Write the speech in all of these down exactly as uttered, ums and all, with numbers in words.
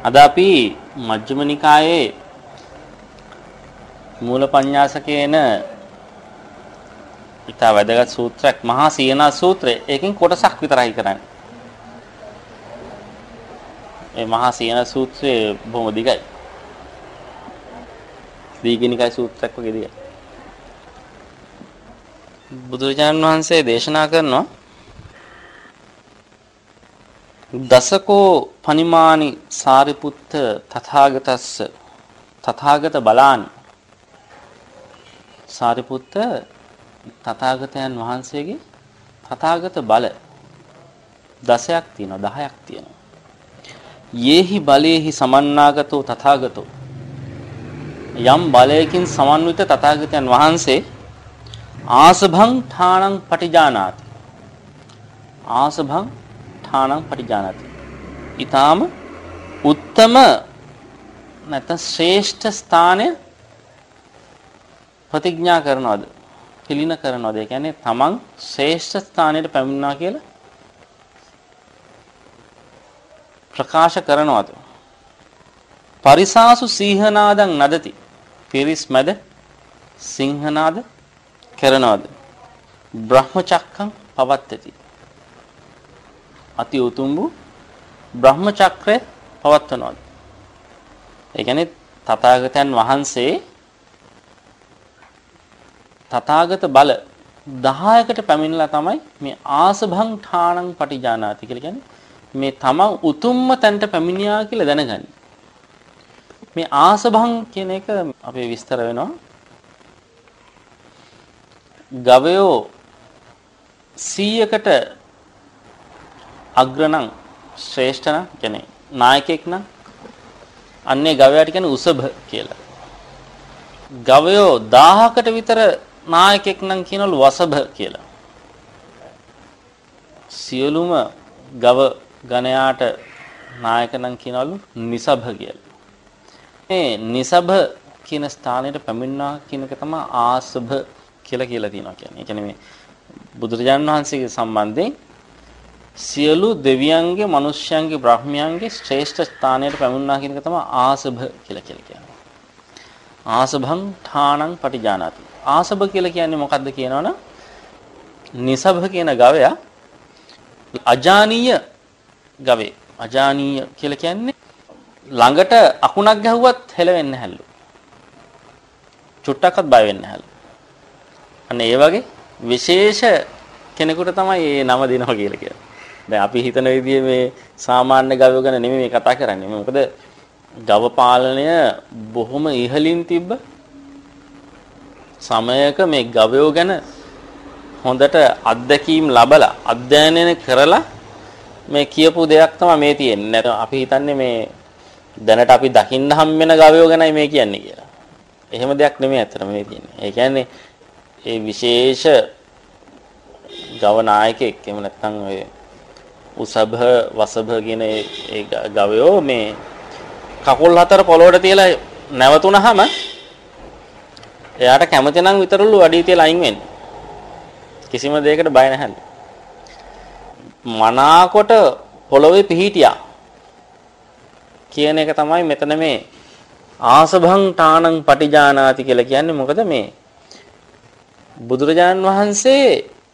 අද අපි මජ්ක්‍ධිම නිකායේ මූලපඤ්ඤාසකේන ඉතා වැදගත් සූත්‍රයක් මහා සීනා සූත්‍රය. ඒකෙන් කොටසක් විතරයි කරන්නේ. මේ මහා සීනා සූත්‍රය බොහොම දිගයි. දීඝනිකාය සූත්‍රයක් වගේ දිගයි. බුදුරජාණන් වහන්සේ දේශනා කරනවා දසකෝ පනිමානි සාරිපුත්ත තථාගතස්ස තථාගත බලානි. සාරිපුත්ත තථාගතයන් වහන්සේගේ තථාගත බල දසයක් තියෙනවා, දහයක් තියෙනවා. යේහි බලේහි සමන්නාගතෝ තථාගතෝ. යම් බලයකින් සමන්විත තථාගතයන් වහන්සේ ආසභං ඨාණං පටිජානාති. ආසභං ඨාණං පටිජානාති. ඊටාම උත්තම නැත්නම් ශ්‍රේෂ්ඨ ස්ථානය ප්‍රතිඥා කරනවද? පිළින කරනවද? ඒ කියන්නේ තමන් ශ්‍රේෂ්ඨ ස්ථානයට පැමිණනවා කියලා ප්‍රකාශ කරනවද? පරිසාසු සීහනාදං නදති. පිරිස් මැද සිංහනාද කරනවද? බ්‍රහ්මචක්කං පවත්තති. අති උතුම් වූ බ්‍රහ්ම චක්‍රය පවත්වනවාද? ඒ කියන්නේ තථාගතයන් වහන්සේ තථාගත බල දහයකට පැමිණලා තමයි මේ ආසභං ඨාණං පටිජානාති කියලා කියන්නේ මේ තමන් උතුම්ම තැනට පැමිණියා කියලා දැනගන්නේ. මේ ආසභං කියන එක අපේ විස්තර වෙනවා. ගවයෝ සීයකට අග්‍රණං ශ්‍රේෂ්ඨන කියන්නේ නායකයෙක් නම් අන්නේ ගවයාට කියන්නේ උසභ කියලා. ගවයෝ දහයකට විතර නායකයෙක් නම් කියනවලු වසභ කියලා. සියලුම ගව ගණයාට නායක නම් කියනවලු නිසභ කියලා. මේ නිසභ කියන ස්ථානයට පැමිණෙනවා කියන එක තමයි ආසභ කියලා කියලා තියෙනවා කියන්නේ. ඒ කියන්නේ මේ බුදුරජාණන් වහන්සේගේ සම්බන්ධයෙන් සියලු දෙවියන්ගේ, මනුෂ්‍යයන්ගේ, බ්‍රහ්මයන්ගේ ශ්‍රේෂ්ඨ ස්ථානයට පැමිණෙනවා කියන එක තමයි ආසභ කියලා කියලා කියන්නේ. ආසභං ඨාණං පටිජානාති. ආසභ කියලා කියන්නේ මොකද්ද කියනවනම් නිසභ කියන ගවයා අජානීය ගවේ. අජානීය කියලා කියන්නේ ළඟට අකුණක් ගැහුවත් හෙලවෙන්නේ නැහැලු. චුට්ටක්වත් බය වෙන්නේ නැහැලු. අන්න ඒ වගේ විශේෂ කෙනෙකුට තමයි මේ නම දෙනවා කියලා කියන්නේ. දැන් අපි හිතන විදිහේ මේ සාමාන්‍ය ගවය ගැන නෙමෙයි මේ කතා කරන්නේ. මොකද ගව පාලනය බොහොම ඉහළින් තිබ්බ සමයක මේ ගවයෝ ගැන හොඳට අත්දැකීම් ලබලා අධ්‍යයනය කරලා මේ කියපු දෙයක් තමයි මේ තියෙන්නේ. අපි හිතන්නේ මේ දැනට අපි දකින්න හම් වෙන ගවයෝ ගැනයි මේ කියන්නේ කියලා. එහෙම දෙයක් නෙමෙයි අතන මේ තියෙන්නේ. ඒ කියන්නේ ඒ විශේෂ ගව නායකයෙක් එහෙම නැත්නම් ඔය උසභ වසභ කියන ඒ ගවයෝ මේ කකුල් හතර පොළොවට තියලා නැවතුනහම එයාට කැමති නම් විතරලු අඩිය තියලා අයින් වෙන්නේ. කිසිම දෙයකට බය නැහැලු. මනාකොට පොළොවේ පිහිටියා කියන එක තමයි මෙතන මේ ආසභං ඨාණං පටිජානාති කියලා කියන්නේ. මොකද මේ බුදුරජාණන් වහන්සේ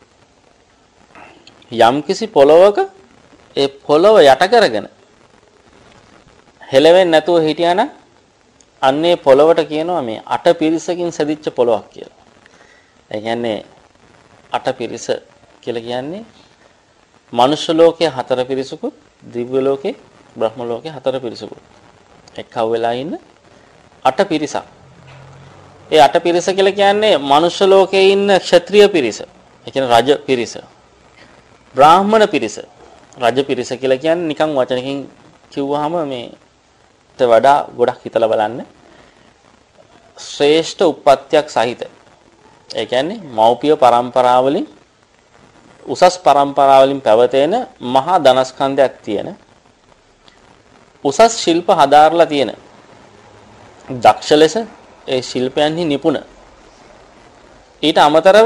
යම්කිසි පොළොවක ඒ පොළොව යට කරගෙන හෙලවෙන්නේ නැතුව හිටියානම් අන්නේ පොළොවට කියනවා මේ අට පිරිසකින් සැදිච්ච පොළොවක් කියලා. ඒ කියන්නේ අට පිරිස කියලා කියන්නේ මනුෂ්‍ය ලෝකයේ හතර පිරිසකුත්, දිව්‍ය ලෝකේ, බ්‍රහ්ම ලෝකේ හතර පිරිසකුත් එක්කව වෙලා ඉන්න අට පිරිසක්. ඒ අට පිරිස කියලා කියන්නේ මනුෂ්‍ය ලෝකයේ ඉන්න ක්ෂත්‍රීය පිරිස. ඒ කියන්නේ රජ පිරිස. බ්‍රාහ්මණ පිරිස. රජ පිරිස කියලා කියන්නේ නිකන් වචනකින් කිව්වහම මේට වඩා ගොඩක් හිතලා බලන්න ශ්‍රේෂ්ඨ උප්පත්තියක් සහිත. ඒ කියන්නේ මෞපිය පරම්පරාවලින් උසස් පරම්පරාවලින් පැවතෙන මහා ධනස්කන්ධයක් තියෙන උසස් ශිල්ප හදාarලා තියෙන දක්ෂ ලෙස ඒ ශිල්පයන්හි නිපුණ. ඊට අමතරව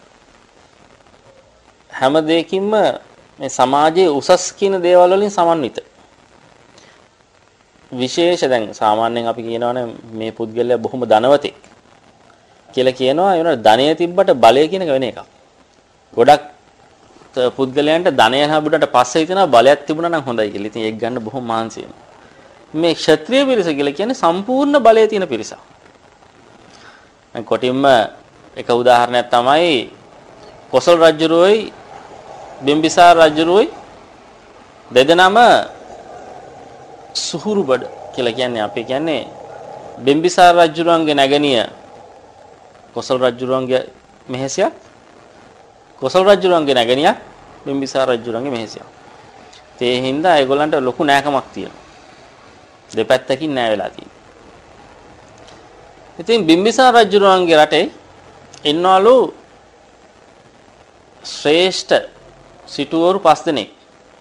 හැම දෙයකින්ම මේ සමාජයේ උසස් කියන දේවල් වලින් සමන්විත. විශේෂ දැන් සාමාන්‍යයෙන් අපි කියනවානේ මේ පුද්ගලයා බොහොම ධනවතෙක් කියලා කියනවා. ඒ වුණාට ධනය තිබ්බට බලය කියන එක වෙන එකක්. ගොඩක් පුද්ගලයන්ට ධනය ලැබුණාට පස්සේ හිතනවා බලයක් තිබුණා නම් හොඳයි කියලා. ඉතින් ඒක ගන්න බොහොම මහන්සි වෙනවා. මේ ක්ෂත්‍රීය පිරිස කියලා කියන්නේ සම්පූර්ණ බලය තියෙන පිරිසක්. දැන් කොටින්ම එක උදාහරණයක් තමයි කොසල් රජුරෝයි බිම්බිසාර රජුරෝයි දෙදෙනාම සුහුරුබඩ කියලා කියන්නේ අපි කියන්නේ බිම්බිසාර රජුරන්ගේ නැගණිය කොසල් රජුරන්ගේ මෙහෙසියක් කොසල් රජුරන්ගේ නැගණිය බිම්බිසාර රජුරන්ගේ මෙහෙසියක්. ඒ හින්දා ඒගොල්ලන්ට ලොකු නෑකමක් තියෙනවා. දෙපැත්තකින් නෑ වෙලා තියෙනවා. ඉතින් බිම්බිසාර රජුරන්ගේ රටේ ඉන්නවලු ශ්‍රේෂ්ඨ සිටුවරු පස් දෙනෙක්.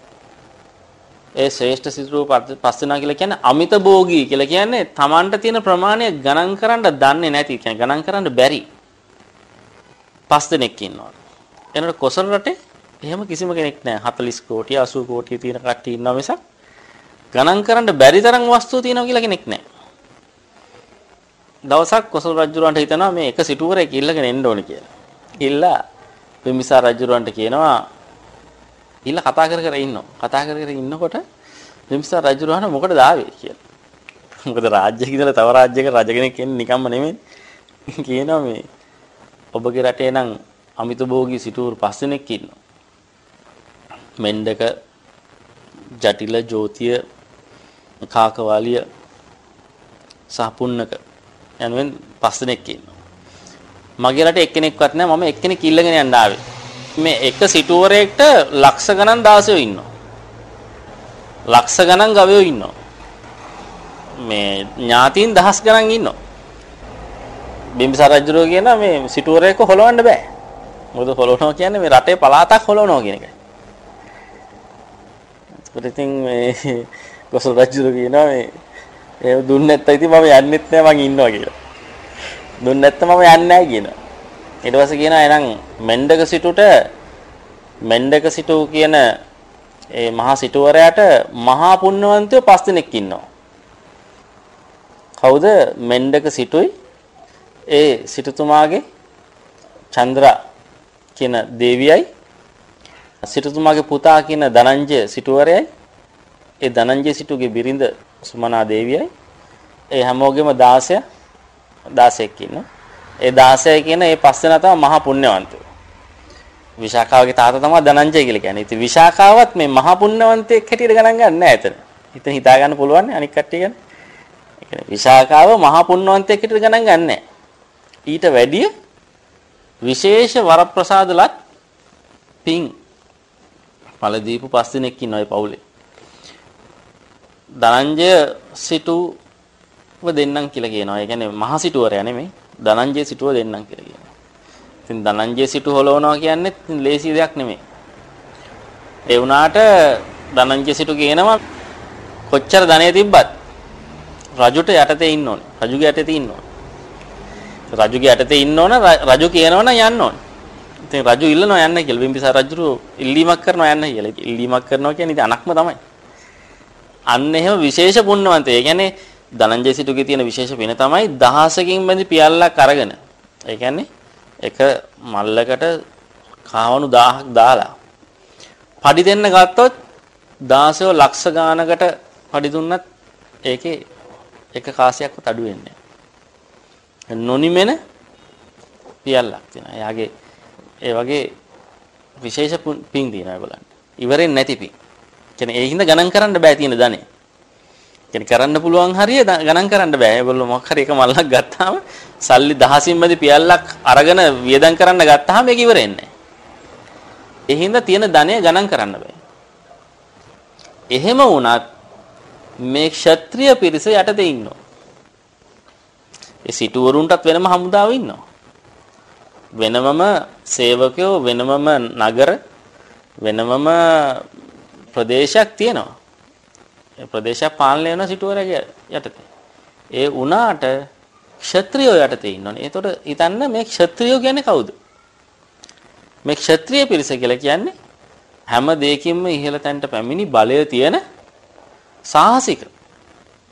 ඒ ශ්‍රේෂ්ඨ සිටුවරු පස් දෙනා කියලා කියන්නේ අමිත භෝගී කියලා කියන්නේ Tamanට තියෙන ප්‍රමාණය ගණන් කරන්න දන්නේ නැති කියන්නේ ගණන් කරන්න බැරි පස් දෙනෙක් ඉන්නවා. එනකොට කොසල් රටේ එහෙම කිසිම කෙනෙක් නැහැ. හතළිස් කෝටි අසූ කෝටි තියෙන කට්ටිය ඉන්නවා මිසක් ගණන් කරන්න බැරි තරම් වස්තු තියෙනවා කියලා කෙනෙක් නැහැ. දවසක් කොසල් රජුරන්ට හිතනවා මේ එක සිටුවරෙක් ඉල්ලගෙන එන්න ඕනේ කියලා. ඉල්ලා බිම්බිසාර රජුරන්ට කියනවා ඉල්ල කතා කර කර ඉන්නවා. කතා කර කර ඉන්නකොට බිම්බිසාර රජුරහන මොකටද ආවේ කියලා. මොකද රාජ්‍යයක ඉඳලා තව රාජ්‍යයක රජ කෙනෙක් එන්නේ නිකම්ම නෙමෙයි. කියනවා මේ ඔබගේ රටේ නම් අමිත භෝගී සිටුවරු පස් දෙනෙක් ඉන්නවා. මෙණ්ඩක ජටිල ජෝතිය කාකවාලිය සහ පුන්නක යනුවෙන් පස් දෙනෙක් ඉන්නවා. මගේ රටේ එක්කෙනෙක්වත් නැහැ. මම එක්කෙනෙක් ඉල්ලගෙන යන්න ආවේ. මේ එක සිටුවරයකට ලක්ෂ ගණන් දාසයෝ ඉන්නවා. ලක්ෂ ගණන් ගවයෝ ඉන්නවා. මේ ඥාතීන් දහස් ගණන් ඉන්නවා. බිම්බිසාර රජුරෝ කියනවා මේ සිටුවරයක හොලවන්න බෑ. මොකද හොලවනවා කියන්නේ මේ රටේ පළාතක් හොලවනවා කියන එකයි. ඉතින් මේ කොසල් රජුරෝ කියනවා මේ ඒ දුන්නේ නැත්නම් ඉතින් මම යන්නෙත් නෑ මං ඉන්නවා කියලා. දුන්නේ නැත්නම් මම යන්නේ නෑ කියනවා. ඊට පස්සේ කියනවා එහෙනම් මෙණ්ඩක සිටුට මෙණ්ඩක සිටු කියන ඒ මහා සිටුවරයාට මහා පුණ්‍යවන්තයෝ පස් දෙනෙක් ඉන්නවා. කවුද? මෙණ්ඩක සිටුයි ඒ සිටුතුමාගේ චන්ද්‍රා කියන දේවියයි සිටුතුමාගේ පුතා කියන ධනංජය සිටුවරයයි ඒ ධනංජය සිටුගේ බිරිඳ සුමනා දේවියයි ඒ හැමෝගෙම දාසය දාසයෙක් ඉන්නවා. ඒ දාසය කියන ඒ පස් දෙනා තමයි මහා පුණ්‍යවන්තයෝ. විශාඛාවගේ තාත්තා තමයි ධනංජය කියලා කියන්නේ. ඉතින් විශාඛාවත් මේ මහා පුණ්‍යවන්තයෙක් හැටියට ගණන් ගන්න නැහැ එතන. ඉතින් හිතා ගන්න පුළුවන් නේ අනික් කට්ටිය ගැන. ඒ කියන්නේ විශාඛාව මහා පුණ්‍යවන්තයෙක් හැටියට ගණන් ගන්න නැහැ. ඊට වැඩිය විශේෂ වරප්‍රසාදලත් පිං පළ දීපු පස් දෙනෙක් ඉන්නවා ඒ පවුලේ. ධනංජය සිටුව දෙන්නම් කියලා කියනවා. ඒ කියන්නේ මහා සිටුවරයා නෙමෙයි. ධනංජය සිටුව දෙන්නම් කියලා කියනවා. ඉතින් ධනංජය සිටුව හොලවනවා කියන්නේ ලේසි දෙයක් නෙමෙයි. ඒ වුණාට ධනංජය සිටු කියනවා කොච්චර ධනෙ තිබ්බත් රජුට යටතේ ඉන්න ඕනේ. රජුගේ යටතේ ඉන්න ඕනේ. රජුගේ යටතේ ඉන්න ඕන රජු කියනවනම් යන්න ඕනේ. ඉතින් රජු ඉල්ලනවා යන්න කියලා. බිම්බිසාර රජු ඉල්ලීමක් කරනවා යන්න කියලා. ඉල්ලීමක් කරනවා කියන්නේ ඉතින් අනක්ම තමයි. අන්න එහෙම විශේෂ පුණ්‍යවන්තය. ඒ කියන්නේ ධනංජය සිටුගේ තියෙන විශේෂ පින තමයි දහසකින් බැඳි පියල්ලක් අරගෙන. ඒ කියන්නේ එක මල්ලකට කාවණු දහයක් දාලා පඩි දෙන්න ගත්තොත් දාසයෝ ලක්ෂ ගානකට පඩි දුන්නත් ඒකේ එක කාසියක්වත් අඩු වෙන්නේ නැහැ. නොනිමෙන පියල්ලක් තියෙනවා. එයාගේ ඒ වගේ විශේෂ පින් තියෙනවා ඒගොල්ලන්ට. ඉවරෙන් නැති පින්. කියන්නේ ඒ හින්දා ගණන් කරන්න බෑ තියෙන ධනෙ. කියන්නේ කරන්න පුළුවන් හරිය ගණන් කරන්න බෑ. ඒගොල්ලෝ මොකක් හරි එක මල්ලක් ගත්තාම සල්ලි දහසින් මැදි පියල්ලක් අරගෙන වියදම් කරන්න ගත්තාම ඒක ඉවරෙන්නේ නැහැ. ඒ හින්දා තියෙන ධනය ගණන් කරන්න බෑ. එහෙම වුණත් මේ ක්ෂත්‍රීය පිරිස යටතේ ඉන්නවා. ඒ සිටුවරුන්ටත් වෙනම හමුදාව ඉන්නවා. වෙනමම සේවකයෝ වෙනමම නගර වෙනමම ප්‍රදේශයක් තියෙනවා. ඒ ප්‍රදේශය පාලනය වෙන සිටුවරගේ යටතේ. ඒ උනාට ක්ෂත්‍රියෝ යටතේ ඉන්නෝනේ. ඒතකොට හිතන්න මේ ක්ෂත්‍රියෝ කියන්නේ කවුද? මේ ක්ෂත්‍රීය පිරිස කියලා කියන්නේ හැම දෙයකින්ම ඉහළ තැනට පැමිණි බලය තියෙන සාහසික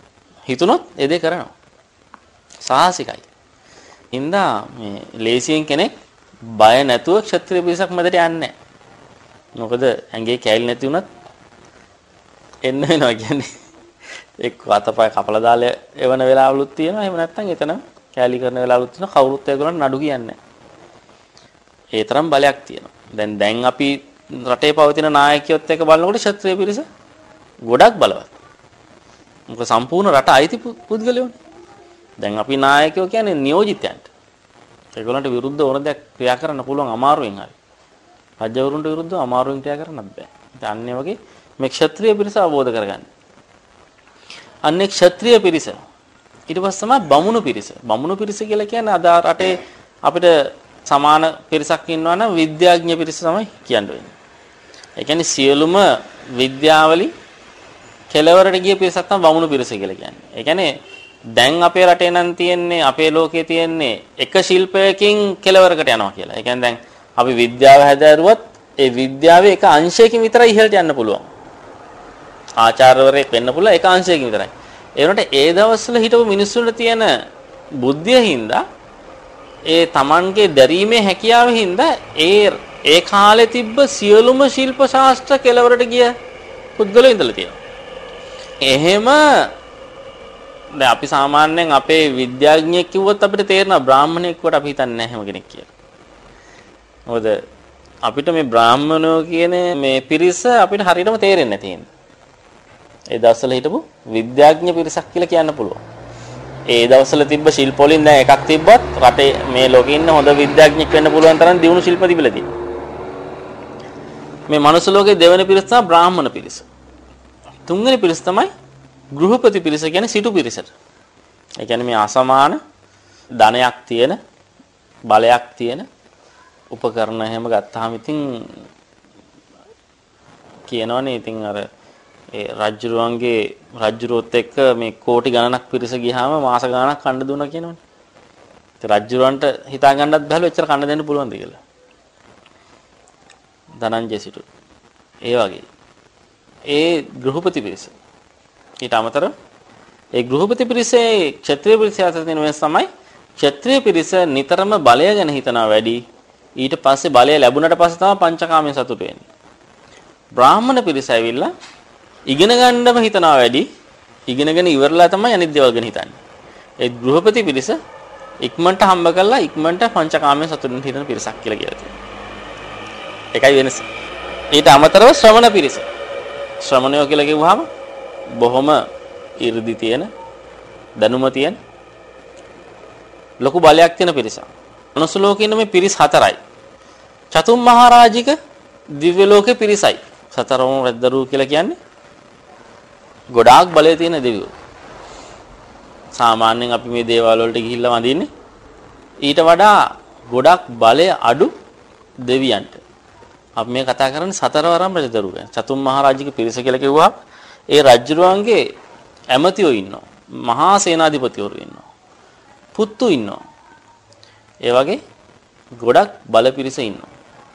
හිතුනොත් ඒ දේ කරනවා. සාහසිකයි. හින්දා මේ ලේසියෙන් කෙනෙක් බය නැතුව ක්ෂත්‍රීය පිරිසක් මැදට යන්නේ නැහැ. මොකද ඇඟේ කැයිල් නැති වුණත් එන්න වෙනවා කියන්නේ. එක්ක අතපය කපලා දාලා එවන වෙලාවලුත් තියෙනවා. එහෙම නැත්නම් එතන කැලි කරන වෙලාවලුත් තියෙනවා. කවුරුත් ඒගොල්ලන් නඩු කියන්නේ නැහැ. ඒ තරම් බලයක් තියෙනවා. දැන් දැන් අපි රටේ පවතින නායකයොත් එක්ක බලනකොට ක්ෂත්‍රීය පිරිස ගොඩක් බලවත්. මොකද සම්පූර්ණ රට අයිති පුද්ගලයෝනේ. දැන් අපි නායකයෝ කියන්නේ නියෝජිතයන්ට. ඒගොල්ලන්ට විරුද්ධව ඕන දෙයක් ක්‍රියා කරන්න පුළුවන් අමාරුවෙන් හරි. රජවරුන්ට විරුද්ධව අමාරුවෙන් ක්‍රියා කරන්නත් බෑ. ඉතින් අන්නේ වගේ මේ ක්ෂත්‍රීය පිරිස අවබෝධ කරගන්න. අන්නේ ක්ෂත්‍රීය පිරිස. ඊට පස්සේ තමයි බමුණු පිරිස. බමුණු පිරිස කියලා කියන්නේ අද රටේ අපිට සමාන පිරිසක් ඉන්නවා නම් විද්‍යාඥ පිරිස තමයි කියන්න වෙන්නේ. ඒ කියන්නේ සියලුම විද්‍යාවලින් කෙලවරට ගිය පිරිසක් තමයි බමුණු පිරිස කියලා කියන්නේ. ඒ කියන්නේ දැන් අපේ රටේ නම් තියෙන්නේ අපේ ලෝකයේ තියෙන්නේ එක ශිල්පයකින් කෙලවරකට යනවා කියලා. ඒ කියන්නේ දැන් අපි විද්‍යාව හැදෑරුවත් ඒ විද්‍යාවේ එක අංශයකින් විතරයි ඉහළට යන්න පුළුවන්. ආචාර්යවරයෙක් වෙන්න පුළුවන් එක අංශයකින් විතරයි. ඒ වුණාට ඒ දවස්වල හිටපු මිනිස්සුන්ට තියෙන බුද්ධිය හින්දා ඒ Tamanගේ දැරීමේ හැකියාව හින්දා ඒ ඒ කාලේ තිබ්බ සියලුම ශිල්ප ශාස්ත්‍ර කෙලවරට ගිය පුද්ගලයෝ ඉඳලා තියෙනවා. එහෙම දැන් අපි සාමාන්‍යයෙන් අපේ විද්‍යාඥයෙක් කිව්වොත් අපිට තේරෙනවා බ්‍රාහ්මණයෙක් වට අපි හිතන්නේ නැහැ හැම කෙනෙක් කියලා. මොකද අපිට මේ බ්‍රාහ්මණයෝ කියන මේ පිරිස අපිට හරියටම තේරෙන්නේ නැති හින්දා. ඒ දවස්වල හිටපු විද්‍යාඥ පිරිසක් කියලා කියන්න පුළුවන්. ඒ දවස්වල තිබ්බ ශිල්ප වලින් දැන් එකක් තිබ්බත් රටේ මේ ලෝකේ ඉන්න හොඳ විද්‍යාඥයෙක් වෙන්න පුළුවන් තරම් දියුණු ශිල්ප තිබිලා තියෙනවා. මේ මනුස්ස ලෝකේ දෙවෙනි පිරිස තමයි බ්‍රාහ්මණ පිරිස. තුන්වෙනි පිරිස තමයි ගෘහපති පිරිස කියන්නේ සිටු පිරිසට. ඒ කියන්නේ මේ අසමාන ධනයක් තියෙන බලයක් තියෙන උපකරණ එහෙම ගත්තාම ඉතින් කියනවනේ ඉතින් අර ඒ රජුරුවන්ගේ රජුරුවොත් එක්ක මේ කෝටි ගණනක් පිරිස ගියාම මාස ගණනක් කන්න දුන්නා කියනවනේ. ඉතින් රජුරුවන්ට හිතා ගන්නත් බැලුවා එච්චර කන්න දෙන්න පුළුවන්ද කියලා. ධනංජය සිටු. ඒ වගේ. ඒ ගෘහපති පිරිස. ඊට අමතරව ඒ ගෘහපති පිරිසේ ක්ෂත්‍රීය පිරිස අතර තියෙන වෙනස තමයි ක්ෂත්‍රීය පිරිස නිතරම බලය ගැන හිතනවා වැඩි. ඊට පස්සේ බලය ලැබුණට පස්සේ තමයි පංචකාමයෙන් සතුට වෙන්නේ. බ්‍රාහ්මණ පිරිස ඇවිල්ලා ඉගෙන ගන්නම හිතනවා වැඩි. ඉගෙනගෙන ඉවරලා තමයි අනිත් දේවල් ගැන හිතන්නේ. ඒ ගෘහපති පිරිස ඉක්මනට හම්බ කරලා ඉක්මනට පංචකාමයෙන් සතුටින් හිතන පිරිසක් කියලා කියලා තියෙනවා. ඒකයි වෙනස. ඊට අමතරව ශ්‍රමණ පිරිස. ශ්‍රමණයෝ කියලා කිව්වහම බොහොම 이르දි තියෙන දැනුම තියෙන ලොකු බලයක් තියෙන පිරිසක්. මනුස්ස ලෝකේ ඉන්න මේ පිරිස් හතරයි. චතුම් මහරජික දිව්‍ය ලෝකේ පිරිසයි. සතරම රැද්දරු කියලා කියන්නේ ගොඩාක් බලය තියෙන දෙවියෝ. සාමාන්‍යයෙන් අපි මේ දේවාල වලට ගිහිල්ලා වඳින්නේ ඊට වඩා ගොඩක් බලය අඩු දෙවියන්ට. අපි මේ කතා කරන්නේ සතරවරම් රජදරු ගැන. චතුම් මහරජික පිරිස කියලා කිව්වහම ඒ රජුරුවන්ගේ ඇමතියෝ ඉන්නවා. මහා සේනාධිපතිවරු ඉන්නවා. පුත්තු ඉන්නවා. ඒ වගේ ගොඩක් බල පිරිස ඉන්නවා.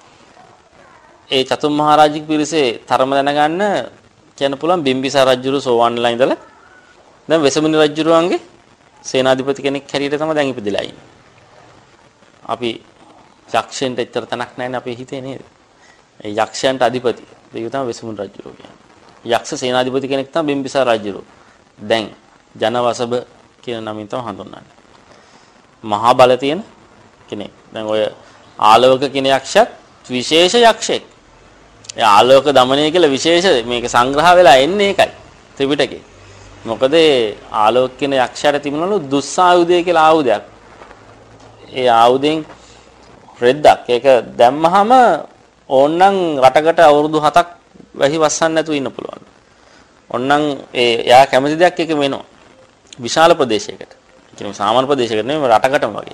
ඒ චතුම් මහරජික පිරිසේ තරම දැනගන්න කියන්න පුළුවන් බිම්බිසාර රජුරු සෝවන්ලා ඉඳලා දැන් වෙසමුණි රජුරුවන්ගේ සේනාධිපති කෙනෙක් හැටියට තමයි දැන් ඉපදිලා ඉන්නේ. අපි යක්ෂයන්ට එච්චර තනක් නැහැ නේ අපේ හිතේ නේද? ඒ යක්ෂයන්ට අධිපති දෙවියෝ තමයි වෙසමුණි රජුරුව කියන්නේ. යක්ෂ සේනාධිපති කෙනෙක් තමයි බිම්බිසාර රජුරුව. දැන් ජනවසබ කියන නමින් තමයි හඳුන්වන්නේ. මහා බල තියෙන කෙනෙක්. දැන් ඔය ආලවක කියන යක්ෂයත් විශේෂ යක්ෂයෙක්. ඒ ආලෝක දමනය කියලා විශේෂ මේක සංග්‍රහ වෙලා එන්නේ ඒකයි ත්‍රිපිටකේ. මොකද ඒ ආලෝක කියන යක්ෂයාට තිබුණලු දුස්සායුධය කියලා ආයුධයක්. ඒ ආයුධෙන් රෙද්දක්. ඒක දැම්මහම ඕන්නම් රටකට අවුරුදු හතක් වැහි වස්සන්න නැතුව ඉන්න පුළුවන්. ඕන්නම් ඒ යා කැමති දෙයක් එක වෙනවා. විශාල ප්‍රදේශයකට. ඒ කියන්නේ සාමාන්‍ය ප්‍රදේශයකට නෙමෙයි රටකටම වගේ.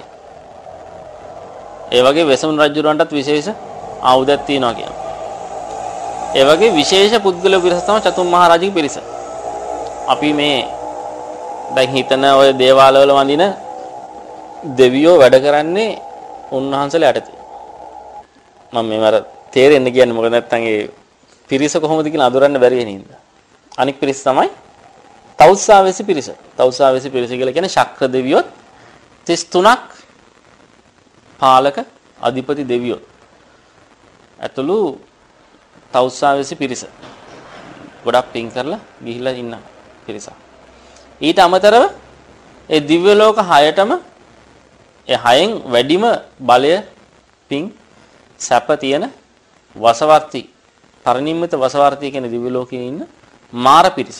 ඒ වගේ වෙසමුණි රජුරවන්ටත් විශේෂ ආයුධයක් තියෙනවා කියනවා. ඒ වගේ විශේෂ පුද්ගල පිරිස තමයි චතුම් මහරජික පිරිස. අපි මේ දැන් හිතන ඔය දේවාලවල වඳින දෙවියෝ වැඩ කරන්නේ උන්වහන්සේලා යටතේ. මම මේවර තේරෙන්න කියන්නේ මොකද නැත්තම් ඒ පිරිස කොහොමද කියලා අඳුරන්න බැරි වෙන හින්දා. අනික් පිරිස තමයි තවුස්සාවැසි පිරිස. තවුස්සාවැසි පිරිස කියලා කියන්නේ ශක්‍ර දෙවියොත් තිස් තුනක් පාලක අධිපති දෙවියොත් ඇතුළු තවුස්සාවැසි පිරිස. ගොඩක් පින් කරලා ගිහිල්ලා ඉන්න පිරිසක්. ඊට අමතරව ඒ දිව්‍ය ලෝක හයටම ඒ හයෙන් වැඩිම බලය පින් සැප තියෙන වසවර්ති පරිනිම්මිත වසවර්ති කියන දිව්‍ය ලෝකයේ ඉන්න මාර පිරිස.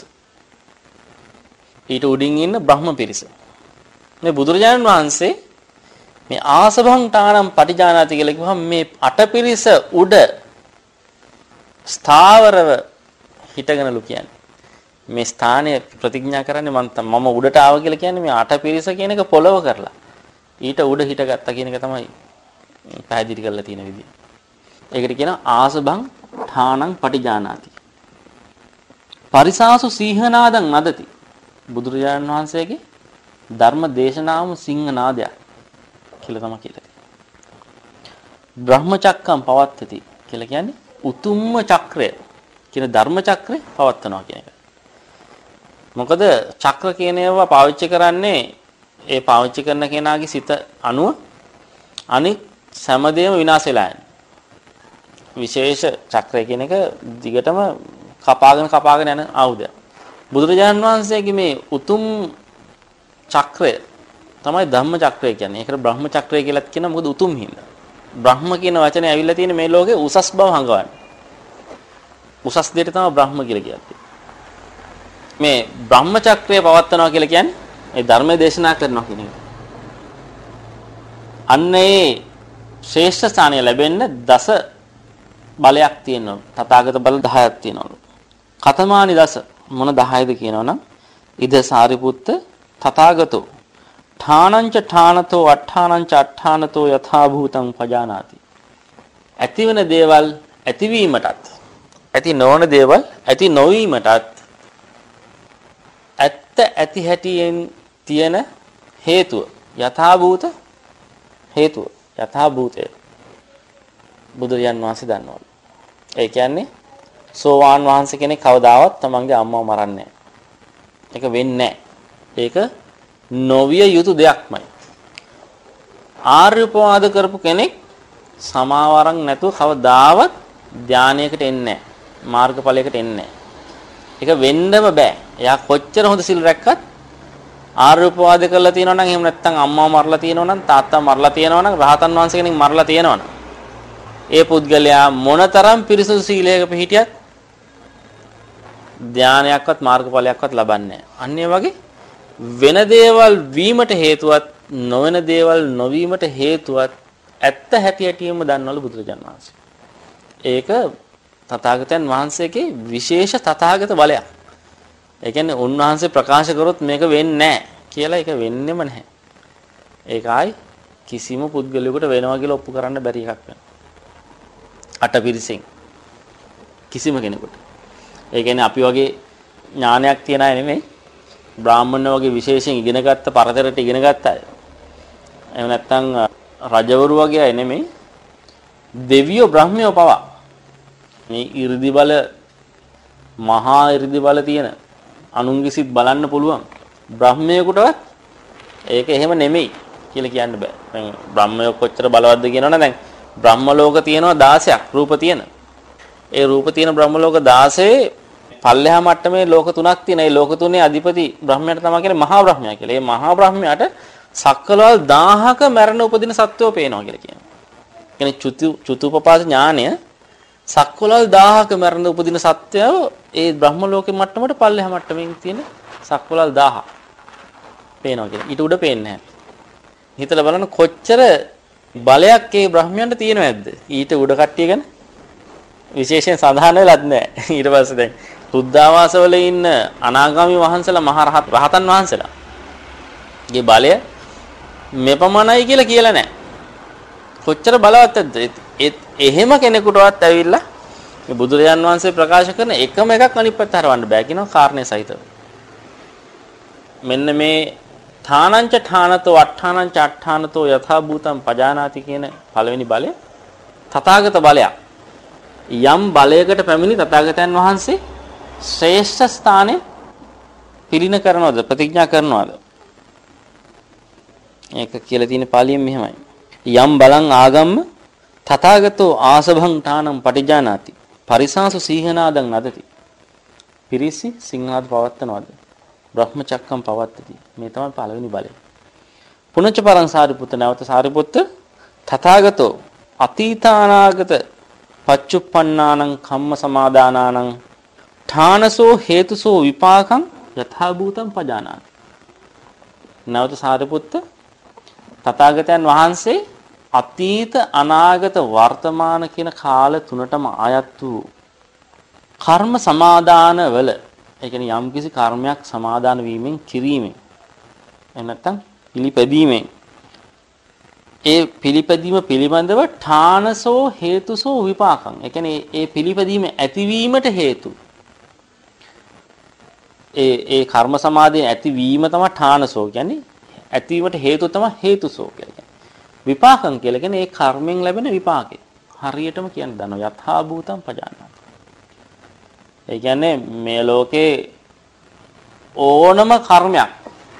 ඊට උඩින් ඉන්න බ්‍රහ්ම පිරිස. මේ බුදුරජාණන් වහන්සේ මේ ආසභං ඨානම් පටිජානාති කියලා කිව්වම මේ අටපිරිස උඩ ස්ථාවරව හිටගෙනලු කියන්නේ. මේ ස්ථානය ප්‍රතිඥා කරන්නේ මම මම උඩට ආව කියලා කියන්නේ මේ අටපිරිස කියන එක පොළව කරලා. ඊට උඩ හිටගත්තා කියන එක තමයි පැහැදිලි කරලා තියෙන විදිය. ඒකට කියනවා ආසභං ඨානං පටිජානාති. පරිසාසු සීහනාදං නදති. බුදුරජාණන් වහන්සේගේ ධර්ම දේශනාවම සිංහ නාදයක් කියලා තමයි කියලා තියෙන්නේ. බ්‍රහ්මචක්කම් පවත්තති කියලා කියන්නේ උතුම්ම චක්‍රය කියන ධර්ම චක්‍රය පවත්වනවා කියන එක. මොකද චක්‍ර කියන ඒවා පාවිච්චි කරන්නේ ඒ පාවිච්චි කරන කෙනාගේ සිත අනුව අනිත් සෑමදේම විනාශ වෙලා යනවා. විශේෂ චක්‍රය කියන එක දිගටම කපාගෙන කපාගෙන යන ආයුධයක්. බුදුරජාණන් වහන්සේගේ මේ උතුම් චක්‍රය තමයි ධම්ම චක්‍රය කියන්නේ. ඒකට බ්‍රහ්ම චක්‍රය කියලාත් කියනවා මොකද උතුම් හින්දා. බ්‍රහ්ම කියන වචනේ ඇවිල්ලා තියෙන මේ ලෝකේ උසස් බව හංගවන්නේ. උසස් දෙයට තමයි බ්‍රහ්ම කියලා කියන්නේ. මේ බ්‍රහ්ම චක්‍රය පවත්වනවා කියලා කියන්නේ ඒ ධර්මයේ දේශනා කරනවා කියන එක. අන්න ඒ ශ්‍රේෂ්ඨ ස්ථානය ලැබෙන්න දස බලයක් තියෙනවා. තථාගත බල දහයක් තියෙනවලු. කතමානි දස මොන දහයද කියනවනම් ඉද සාරිපුත්ත තථාගතෝ ඨානංච ඨානතෝ අට්ඨානංච අට්ඨානතෝ යථා භූතං පජානාති. ඇතිවන දේවල් ඇතිවීමටත් ඇති නොවන දේවල් ඇති නොවීමටත් ඇත්ත ඇති හැටියෙන් තියෙන හේතුව යථා භූත හේතුව යථා භූතය බුදුරජාන් වහන්සේ දන්නවලු. ඒ කියන්නේ සෝවාන් වහන්සේ කෙනෙක් කවදාවත් තමන්ගේ අම්මව මරන්නේ නැහැ. ඒක වෙන්නේ නැහැ. ඒක නොවිය යුතු දෙයක්මයි. ආර්ය උපවාද කරපු කෙනෙක් සමාවරන් නැතුව කවදාවත් ධානයකට එන්නේ නැහැ. මාර්ගඵලයකට එන්නේ නැහැ. ඒක වෙන්නම බෑ. එයා කොච්චර හොඳ සිල් රැක්කත් ආර්ය උපවාද කරලා තියෙනවා නම් එහෙම නැත්නම් අම්මව මරලා තියෙනවා නම් තාත්තා මරලා තියෙනවා නම් රහතන් වහන්සේ කෙනෙක් මරලා තියෙනවා නම් ඒ පුද්ගලයා මොනතරම් පිරිසුදු සීලයක පිහිටියත් ධානයක්වත් මාර්ගඵලයක්වත් ලබන්නේ නැහැ. අන්න ඒ වගේ වෙන දේවල් වීමට හේතුවත් නොවන දේවල් නොවීමට හේතුවත් ඇත්ත හැටි හැටියෙම දන්නවලු බුදුරජාණන් වහන්සේ. ඒක තථාගතයන් වහන්සේගේ විශේෂ තථාගත බලයක්. ඒ කියන්නේ උන්වහන්සේ ප්‍රකාශ කරොත් මේක වෙන්නේ නැහැ කියලා ඒක වෙන්නෙම නැහැ. ඒකයි කිසිම පුද්ගලයෙකුට වෙනවා කියලා ඔප්පු කරන්න බැරි එකක් වෙනවා. අටපිරිසෙන් කිසිම කෙනෙකුට. ඒ කියන්නේ අපි වගේ ඥානයක් තියන අය නෙමෙයි. බ්‍රාහ්මණ වගේ විශේෂයෙන් ඉගෙන ගත්ත පරතරට ඉගෙන ගත්ත අය. එහෙම නැත්නම් රජවරු වගේ අය නෙමෙයි. දෙවියෝ බ්‍රහ්මයෝ පවා මේ 이르දි බල මහා 이르දි බල තියෙන අනුන්ගේ සිත් බලන්න පුළුවන් බ්‍රහ්මයෙකුටවත් ඒක එහෙම නෙමෙයි කියලා කියන්න බෑ. දැන් බ්‍රහ්මයෝ කොච්චර බලවත්ද කියනවනේ දැන් බ්‍රහ්ම ලෝක තියෙනවා දාසයක් රූප තියෙන. ඒ රූප තියෙන බ්‍රහ්ම ලෝක දාසයේ පල්ලෙහා මට්ටමේ ලෝක තුනක් තියෙන. ඒ ලෝක තුනේ අධිපති බ්‍රහ්මයාට තමයි කියන්නේ මහා බ්‍රහ්මයා කියලා. ඒ මහා බ්‍රහ්මයාට සක්කලවල් දහහක මරණ උපදින සත්වෝ පේනවා කියලා කියනවා. කියන්නේ චුතු චුතුපපාත ඥානය සක්වලවල් දහහක මරණ උපදින සත්වයෝ ඒ බ්‍රහ්ම ලෝකෙ මට්ටමට පල්ලෙහා මට්ටමින් තියෙන සක්වලවල් දහහ පේනවා කියලා. ඊට උඩ පේන්නේ නැහැ. හිතලා බලන්න කොච්චර බලයක් ඒ බ්‍රහ්මයන්ට තියෙනවද? ඊට උඩ කට්ටිය ගැන විශේෂයෙන් සඳහන් වෙලත් නැහැ. ඊට පස්සේ දැන් බුද්ධාවාසවල ඉන්න අනාගාමී වහන්සලා මහා රහත් රහතන් වහන්සලා ගේ බලය මෙපමණයි කියලා කියලා නැහැ. කොච්චර බලවත්ද? එහෙම කෙනෙකුටවත් ඇවිල්ලා මේ බුදුරජාන් වහන්සේ ප්‍රකාශ කරන එකම එකක් අනිත් පැත්ත හරවන්න බෑ කියනවා කාරණේ සහිතව. මෙන්න මේ ඨානංච ඨානතෝ අට්ඨානංච අට්ඨානතෝ යථා භූතං පජානාති කියන පළවෙනි බලය තථාගත බලයක්. යම් බලයකට පැමිණි තථාගතයන් වහන්සේ ශ්‍රේෂ්ඨ ස්ථානයේ පිළින කරනවද ප්‍රතිඥා කරනවද? ඒක කියලා තියෙන පාලියෙන් මෙහෙමයි. යම් බලං ආගම්ම තථාගතෝ ආසභං ඨානම් පටිජානාති පරිසාසු සීහනාදං නදති. පිරිසි සිංහනාද පවත්නවද? බ්‍රහ්මචක්කම් පවත්තති. මේ තමයි පළවෙනි බලය. පුනච්ච පරං සාරිපුත්ත නැවත සාරිපුත්ත තථාගතෝ අතීතානාගත පච්චුප්පන්නානං කම්ම සමාදානානං ඨානසෝ හේතුසෝ විපාකං යථා භූතං පජානාති. නැවත සාරිපුත්ත තථාගතයන් වහන්සේ අතීත අනාගත වර්තමාන කියන කාල තුනටම ආයත් වූ කර්ම සමාදාන වල ඒ කියන්නේ යම්කිසි කර්මයක් සමාදාන වීමෙන් කිරීමෙන් එහෙම නැත්නම් පිළිපැදීමෙන් ඒ පිළිපැදීම පිළිබඳව ඨානසෝ හේතුසෝ විපාකං ඒ කියන්නේ ඒ පිළිපැදීම ඇතිවීමට හේතු ඒ ඒ කර්ම සමාධියේ ඇතිවීම තමයි ඨානසෝ කියන්නේ ඇතිවීමට හේතු තමයි හේතුසෝ කියන්නේ විපාකං කියලා කියන්නේ ඒ කර්මෙන් ලැබෙන විපාකේ හරියටම කියන්න දනවා යථා භූතං පජානාති. ඒ කියන්නේ මේ ලෝකේ ඕනම කර්මයක්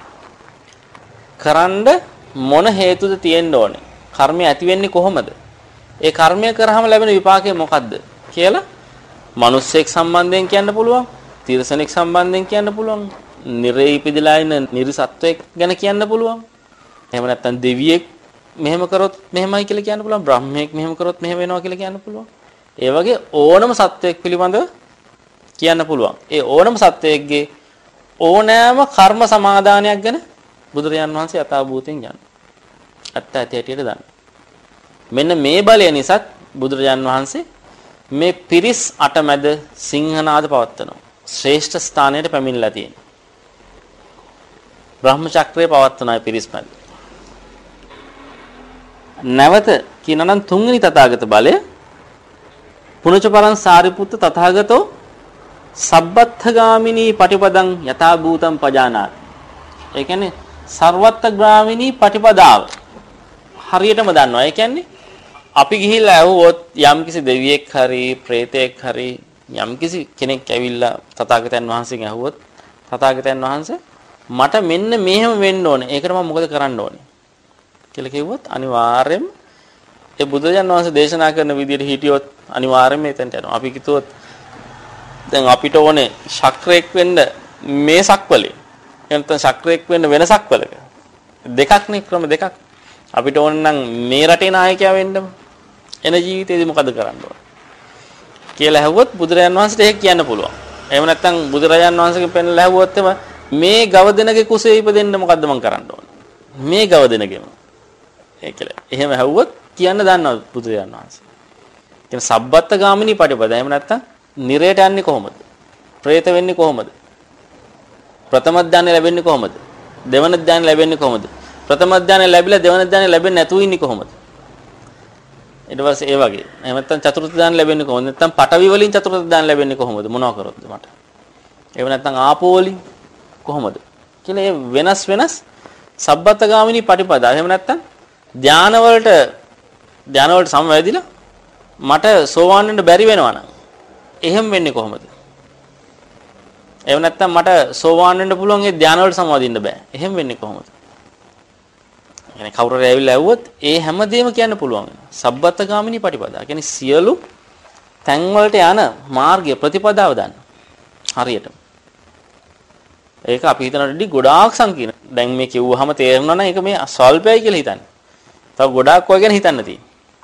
කරන්න මොන හේතුද තියෙන්න ඕනේ? කර්මය ඇති වෙන්නේ කොහොමද? ඒ කර්මය කරාම ලැබෙන විපාකය මොකද්ද කියලා මිනිස්සෙක් සම්බන්ධයෙන් කියන්න පුළුවන්, තිරසනෙක් සම්බන්ධයෙන් කියන්න පුළුවන්, නිරේ ඉපදිලා ඉන්න නිර්සත්වයක් ගැන කියන්න පුළුවන්. එහෙම නැත්නම් දෙවියෙක් මෙහෙම කරොත් මෙහෙමයි කියලා කියන්න පුළුවන්, බ්‍රහ්මයෙක් මෙහෙම කරොත් මෙහෙම වෙනවා කියලා කියන්න පුළුවන්. ඒ වගේ ඕනම සත්වයක් පිළිබඳව කියන්න පුළුවන්. ඒ ඕනම සත්වයකගේ ඕනෑම කර්ම සමාදානයක් ගැන බුදුරජාන් වහන්සේ යථාභූතයෙන් යනවා. ඇත්ත ඇති හැටියට දන්න. මෙන්න මේ බලය නිසා බුදුරජාන් වහන්සේ මේ පිරිස් අටමැද සිංහනාද පවත්වනවා. ශ්‍රේෂ්ඨ ස්ථානයට පැමිණලා තියෙනවා. බ්‍රහ්ම චක්‍රය පවත්වනයි පිරිස් මැද. නැවත කියනනම් තුන්වෙනි තථාගත බලය පුනච පරං සාරිපුත්ත තථාගතෝ සබ්බත්ථගාමිනී පටිපදං යථා භූතං පජානාති. ඒ කියන්නේ සර්වත්ථගාමිනී පටිපදාව හරියටම දන්නවා. ඒ කියන්නේ අපි ගිහිල්ලා ඇහුවොත් යම්කිසි දෙවියෙක් හරි ප්‍රේතයෙක් හරි යම්කිසි කෙනෙක් ඇවිල්ලා තථාගතයන් වහන්සේගෙන් ඇහුවොත් තථාගතයන් වහන්සේ මට මෙන්න මෙහෙම වෙන්න ඕනේ. ඒකට මම මොකද කරන්න ඕනේ කියලා කිව්වොත් අනිවාර්යයෙන්ම ඒ බුදුරජාණන් වහන්සේ දේශනා කරන විදිහට හිටියොත් අනිවාර්යයෙන්ම එතනට යනවා. අපි කිව්වොත් දැන් අපිට ඕනේ ශක්‍රයක් වෙන්න මේ සක්වලේ. එතන ශක්‍රයක් වෙන්න වෙන සක්වලක. දෙකක් නේ ක්‍රම දෙකක්. අපිට ඕන නම් මේ රටේ නායකයා වෙන්නම එන ජීවිතේදී මොකද කරන්න ඕන කියලා ඇහුවොත් බුදුරජාණන් වහන්සේට ඒක කියන්න පුළුවන්. එහෙම නැත්නම් බුදුරජාණන් වහන්සේගෙන් පෙන්ලා ඇහුවොත් මේ ගව දෙනගේ කුසේ ඉපදෙන්න මොකද්ද මම කරන්න ඕන? මේ ගව දෙනගෙම. ඒ කියලා. එහෙම ඇහුවොත් කියන්න දන්නවා බුදුරජාණන් වහන්සේ. කියන සබ්බත්ත ගාමිනී පටිපද. එහෙම නැත්නම් නිරයට යන්නේ කොහොමද? ප්‍රේත වෙන්නේ කොහොමද? ප්‍රථම ඥාන ලැබෙන්නේ කොහොමද? දෙවන ඥාන ලැබෙන්නේ කොහොමද? ප්‍රථම ඥාන ලැබිලා දෙවන ඥාන ලැබෙන්නේ නැතුව ඉන්නේ කොහොමද? ඊට පස්සේ ඒ වගේ. එහෙම නැත්නම් චතුර්ථ ඥාන ලැබෙන්නේ කොහොමද? නැත්නම් පඨවි වලින් චතුර්ථ ඥාන ලැබෙන්නේ කොහොමද? මොනවා කරොත්ද මට? එහෙම නැත්නම් ආපෝ වලින් කොහොමද? කියලා ඒ වෙනස් වෙනස් සබ්බත්ත ගාමිනී පටිපදා. එහෙම නැත්නම් ධාන වලට ධාන වලට සමවැදිලා මට සෝවාන් වෙන්න බැරි වෙනවා නම් එහෙම වෙන්නේ කොහොමද? එහෙම නැත්නම් මට සෝවාන් වෙන්න පුළුවන් ඒ ධාන වලට සමවදින්න බෑ. එහෙම වෙන්නේ කොහොමද? يعني කවුරු හරි ඇවිල්ලා ඇහුවොත් ඒ හැමදේම කියන්න පුළුවන් වෙනවා. සබ්බත්ත ගාමිනී පටිපදා. කියන්නේ සියලු තැන් වලට යන මාර්ගය ප්‍රතිපදාව දන්න. හරියටම. ඒක අපි හිතනටදී ගොඩාක් සංකීර්ණ. දැන් මේ කිව්වහම තේරෙනවා නම් ඒක මේ ස්වල්පයි කියලා හිතන්නේ. තව ගොඩාක් ඔය ගැන හිතන්න තියෙනවා.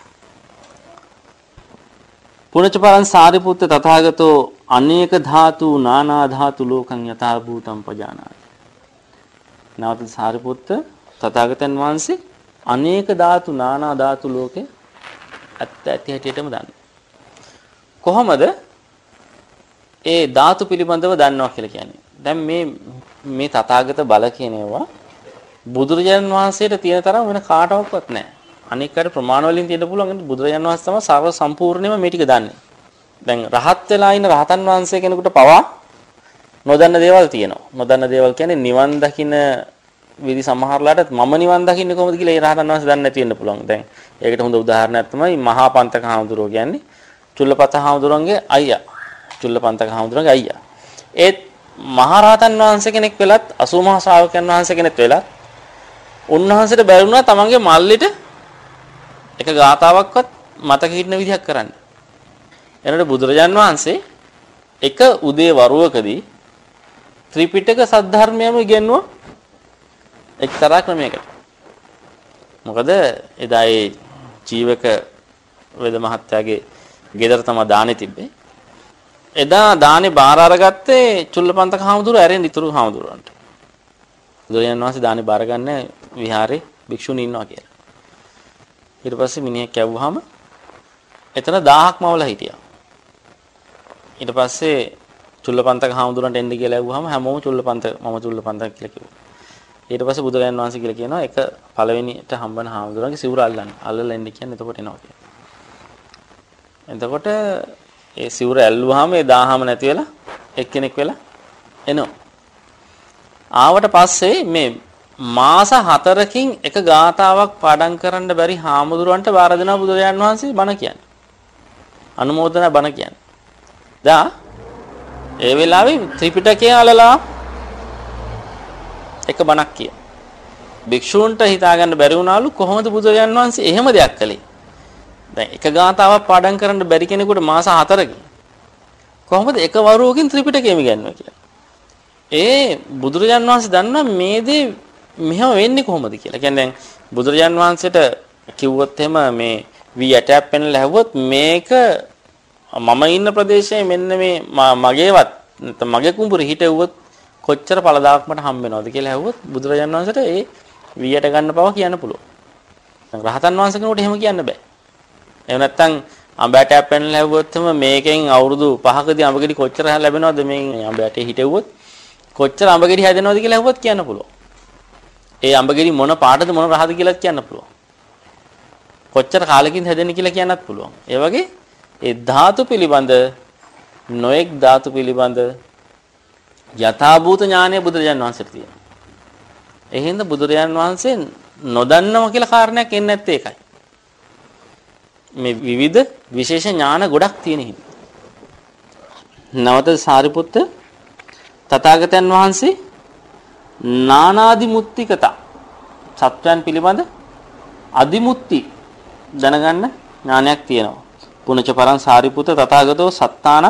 පුනච පරං සාරිපුත්ත තථාගතෝ අනේක ධාතු නානා ධාතු ලෝකං යථා භූතං පජානාති. නැවත සාරිපුත්ත තථාගතයන් වහන්සේ අනේක ධාතු නානා ධාතු ලෝකේ ඇත්ත ඇති හැටියටම දන්නවා. කොහොමද ඒ ධාතු පිළිබඳව දන්නවා කියලා කියන්නේ? දැන් මේ මේ තථාගත බල කියන ඒවා බුදුරජාණන් වහන්සේට තියෙන තරම් වෙන කාටවත් නැහැ. අනික් අයට ප්‍රමාණ වලින් තියෙන්න පුළුවන්. බුදුරජාණන් වහන්සේ තමයි සර්ව සම්පූර්ණයෙන්ම මේ ටික දන්නේ. දැන් රහත් වෙලා ඉන්න රහතන් වහන්සේ කෙනෙකුට පවා නොදන්න දේවල් තියෙනවා. නොදන්න දේවල් කියන්නේ නිවන් දකින්න විදි සමහරලාට මම නිවන් දකින්නේ කොහොමද කියලා ඒ රහතන් වහන්සේ දන්නේ නැති වෙන්න පුළුවන්. දැන් ඒකට හොඳ උදාහරණයක් තමයි මහා පන්තක හාමුදුරුවෝ කියන්නේ චුල්ලපත හාමුදුරන්ගේ අයියා. චුල්ලපන්තක හාමුදුරන්ගේ අයියා. ඒත් මහරහතන් වහන්සේ කෙනෙක් වෙලත් අසූ මහා ශ්‍රාවකයන් වහන්සේ කෙනෙක් වෙලත් උන්වහන්සේට බැරි වුණා තමන්ගේ මල්ලිට එක ගාතාවක්වත් මතක හිටින විදිහක් කරන්න. එනකොට බුදුරජාන් වහන්සේ එක උදේ වරුවකදී ත්‍රිපිටක සද්ධර්මයම ඉගෙනුවා එක්තරා ක්‍රමයකට. මොකද එදා ඒ ජීවක වේද මහත්තයාගේ ගෙදර තමයි දානේ තිබ්බේ. එදා දානේ බාර අරගත්තේ චුල්ලපන්තක හාමුදුරුවෝ ඇරෙන් ඉතුරු හාමුදුරුවන්ට. බුදුරජාණන් වහන්සේ දානේ බාර ගන්න විහාරේ භික්ෂුණී ඉන්නවා කියලා. ඊට පස්සේ මිනිහෙක් කැවුවාම එතන දහයක් මවලා හිටියා. ඊට පස්සේ චුල්ලපන්තක හාමුදුරන්ට එන්න කියලා ඇහුවාම හැමෝම චුල්ලපන්ත මම චුල්ලපන්තක කියලා කිව්වා. ඊට පස්සේ බුදුරජාණන් වහන්සේ කියලා කියනවා එක පළවෙනිට හම්බන හාමුදුරන්ගේ සිවුර අල්ලන්න. අල්ලලා එන්න කියන්නේ එතකොට එනවා කියලා. එතකොට ඒ සිවුර ඇල්ලුවාම ඒ දාහම නැති වෙලා එක්කෙනෙක් වෙලා එනවා. ආවට පස්සේ මේ මාස හතරකින් එක ගාතාවක් පාඩම් කරන්න බැරි හාමුදුරන්ට බාර දෙනවා බුදුරජාණන් වහන්සේ බණ කියන්නේ. අනුමෝදනා බණ කියන්නේ. දා ඒ වෙලාවේ ත්‍රිපිටකය අලලා එක බණක් කිය. භික්ෂූන්ට හිතා ගන්න බැරි වුණාලු කොහොමද බුදුරජාණන් වහන්සේ එහෙම දෙයක් කළේ? දැන් එක ගාතාවක් පාඩම් කරන්න බැරි කෙනෙකුට මාස හතරකින් කොහොමද එක වරුවකින් ත්‍රිපිටකයම ඉගෙනනවා කියලා. ඒ බුදුරජාණන් වහන්සේ දන්නා මේ දේ මෙහෙම වෙන්නේ කොහොමද කියලා. කියන්නේ දැන් බුදුරජාණන් වහන්සේට කිව්වොත් එහෙම මේ වී ඇටයක් පෙන්ලා හැවුවොත් මේක මම ඉන්න ප්‍රදේශයේ මෙන්න මේ මගේවත් නැත්නම් මගේ කුඹුරේ හිටවුවොත් කොච්චර පළදාවක් මට හම්බ වෙනවද කියලා හැවුවොත් බුදුරජාණන් වහන්සේට ඒ වී ඇට ගන්න බව කියන්න පුළුවන්. රහතන් වහන්සේ කෙනෙකුට එහෙම කියන්න බෑ. එහෙම නැත්නම් අඹ ඇටයක් පෙන්ලා හැවුවොත් එහෙම මේකෙන් අවුරුදු පහකදී අඹ ගෙඩි කොච්චර ලැබෙනවද මේ අඹ ඇටේ හිටවුවොත් කොච්චර අඹ ගෙඩි හැදෙනවද කියලා හැවුවොත් කියන්න පුළුවන්. ඒ අඹ ගෙඩි මොන පාටද මොන රහද කියලාත් කියන්න පුළුවන්. කොච්චර කාලෙකින් හැදෙන්නේ කියලා කියන්නත් පුළුවන්. ඒ වගේ ඒ ධාතු පිළිබඳ නොඑක් ධාතු පිළිබඳ යථාභූත ඥානය බුදුරජාණන් වහන්සේට තියෙනවා. ඒ හින්දා බුදුරජාණන් වහන්සේ නොදන්නවා කියලා කාරණයක් එන්නේ නැත්තේ ඒකයි. මේ විවිධ විශේෂ ඥාන ගොඩක් තියෙන හින්දා. නවත සාරිපුත්ත තථාගතයන් වහන්සේ නානාදිමුත්තිකත සත්‍යයන් පිළිබඳ අදිමුත්ති දැනගන්න ඥානයක් තියෙනවා. පුනච පරං සාරිපුත්ත තථාගතෝ සත්තාන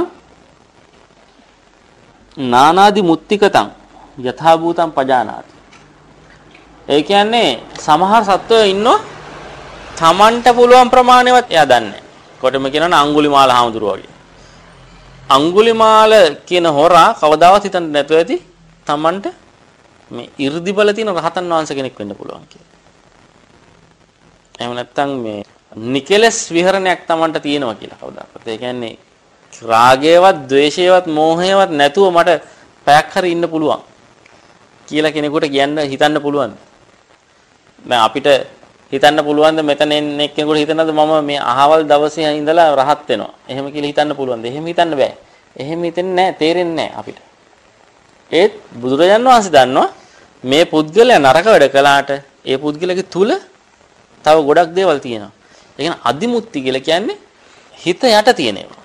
නානාදිමුත්තිකතං යථා භූතං පජානාති. ඒ කියන්නේ සමහර සත්වයෝ ඉන්නෝ තමන්ට පුළුවන් ප්‍රමාණයවත් එයා දන්නේ නැහැ. කොටම කියනවනේ අඟුලිමාල හාමුදුරුවෝ වගේ. අඟුලිමාල කියන හොරා කවදාවත් හිතන්නේ නැතුව ඇති තමන්ට මේ 이르දි බල තියෙන රහතන් වහන්සේ කෙනෙක් වෙන්න පුළුවන් කියලා. එහෙම නැත්නම් මේ නිකලස් විහරණයක් තමන්ට තියෙනවා කියලා කවදාවත්. ඒ කියන්නේ රාගයවත්, ද්වේෂයවත්, මෝහයවත් නැතුව මට පැයක් හරි ඉන්න පුළුවන් කියලා කෙනෙකුට කියන්න හිතන්න පුළුවන්. දැන් අපිට හිතන්න පුළුවන්ද මෙතන එන්නේ කෙනෙකුට හිතනද මම මේ අහවල් දවසේ ඉඳලා රහත් වෙනවා. එහෙම කියලා හිතන්න පුළුවන්ද? එහෙම හිතන්න බෑ. එහෙම හිතෙන්නේ නැහැ, තේරෙන්නේ නැහැ අපිට. ඒත් බුදුරජාණන් වහන්සේ දන්නවා මේ පුද්ගලයා නරක වැඩ කළාට ඒ පුද්ගලයාගේ තුල තව ගොඩක් දේවල් තියෙනවා. ඒ කියන්නේ අදිමුත්‍ති කියලා කියන්නේ හිත යට තියෙන ඒවා.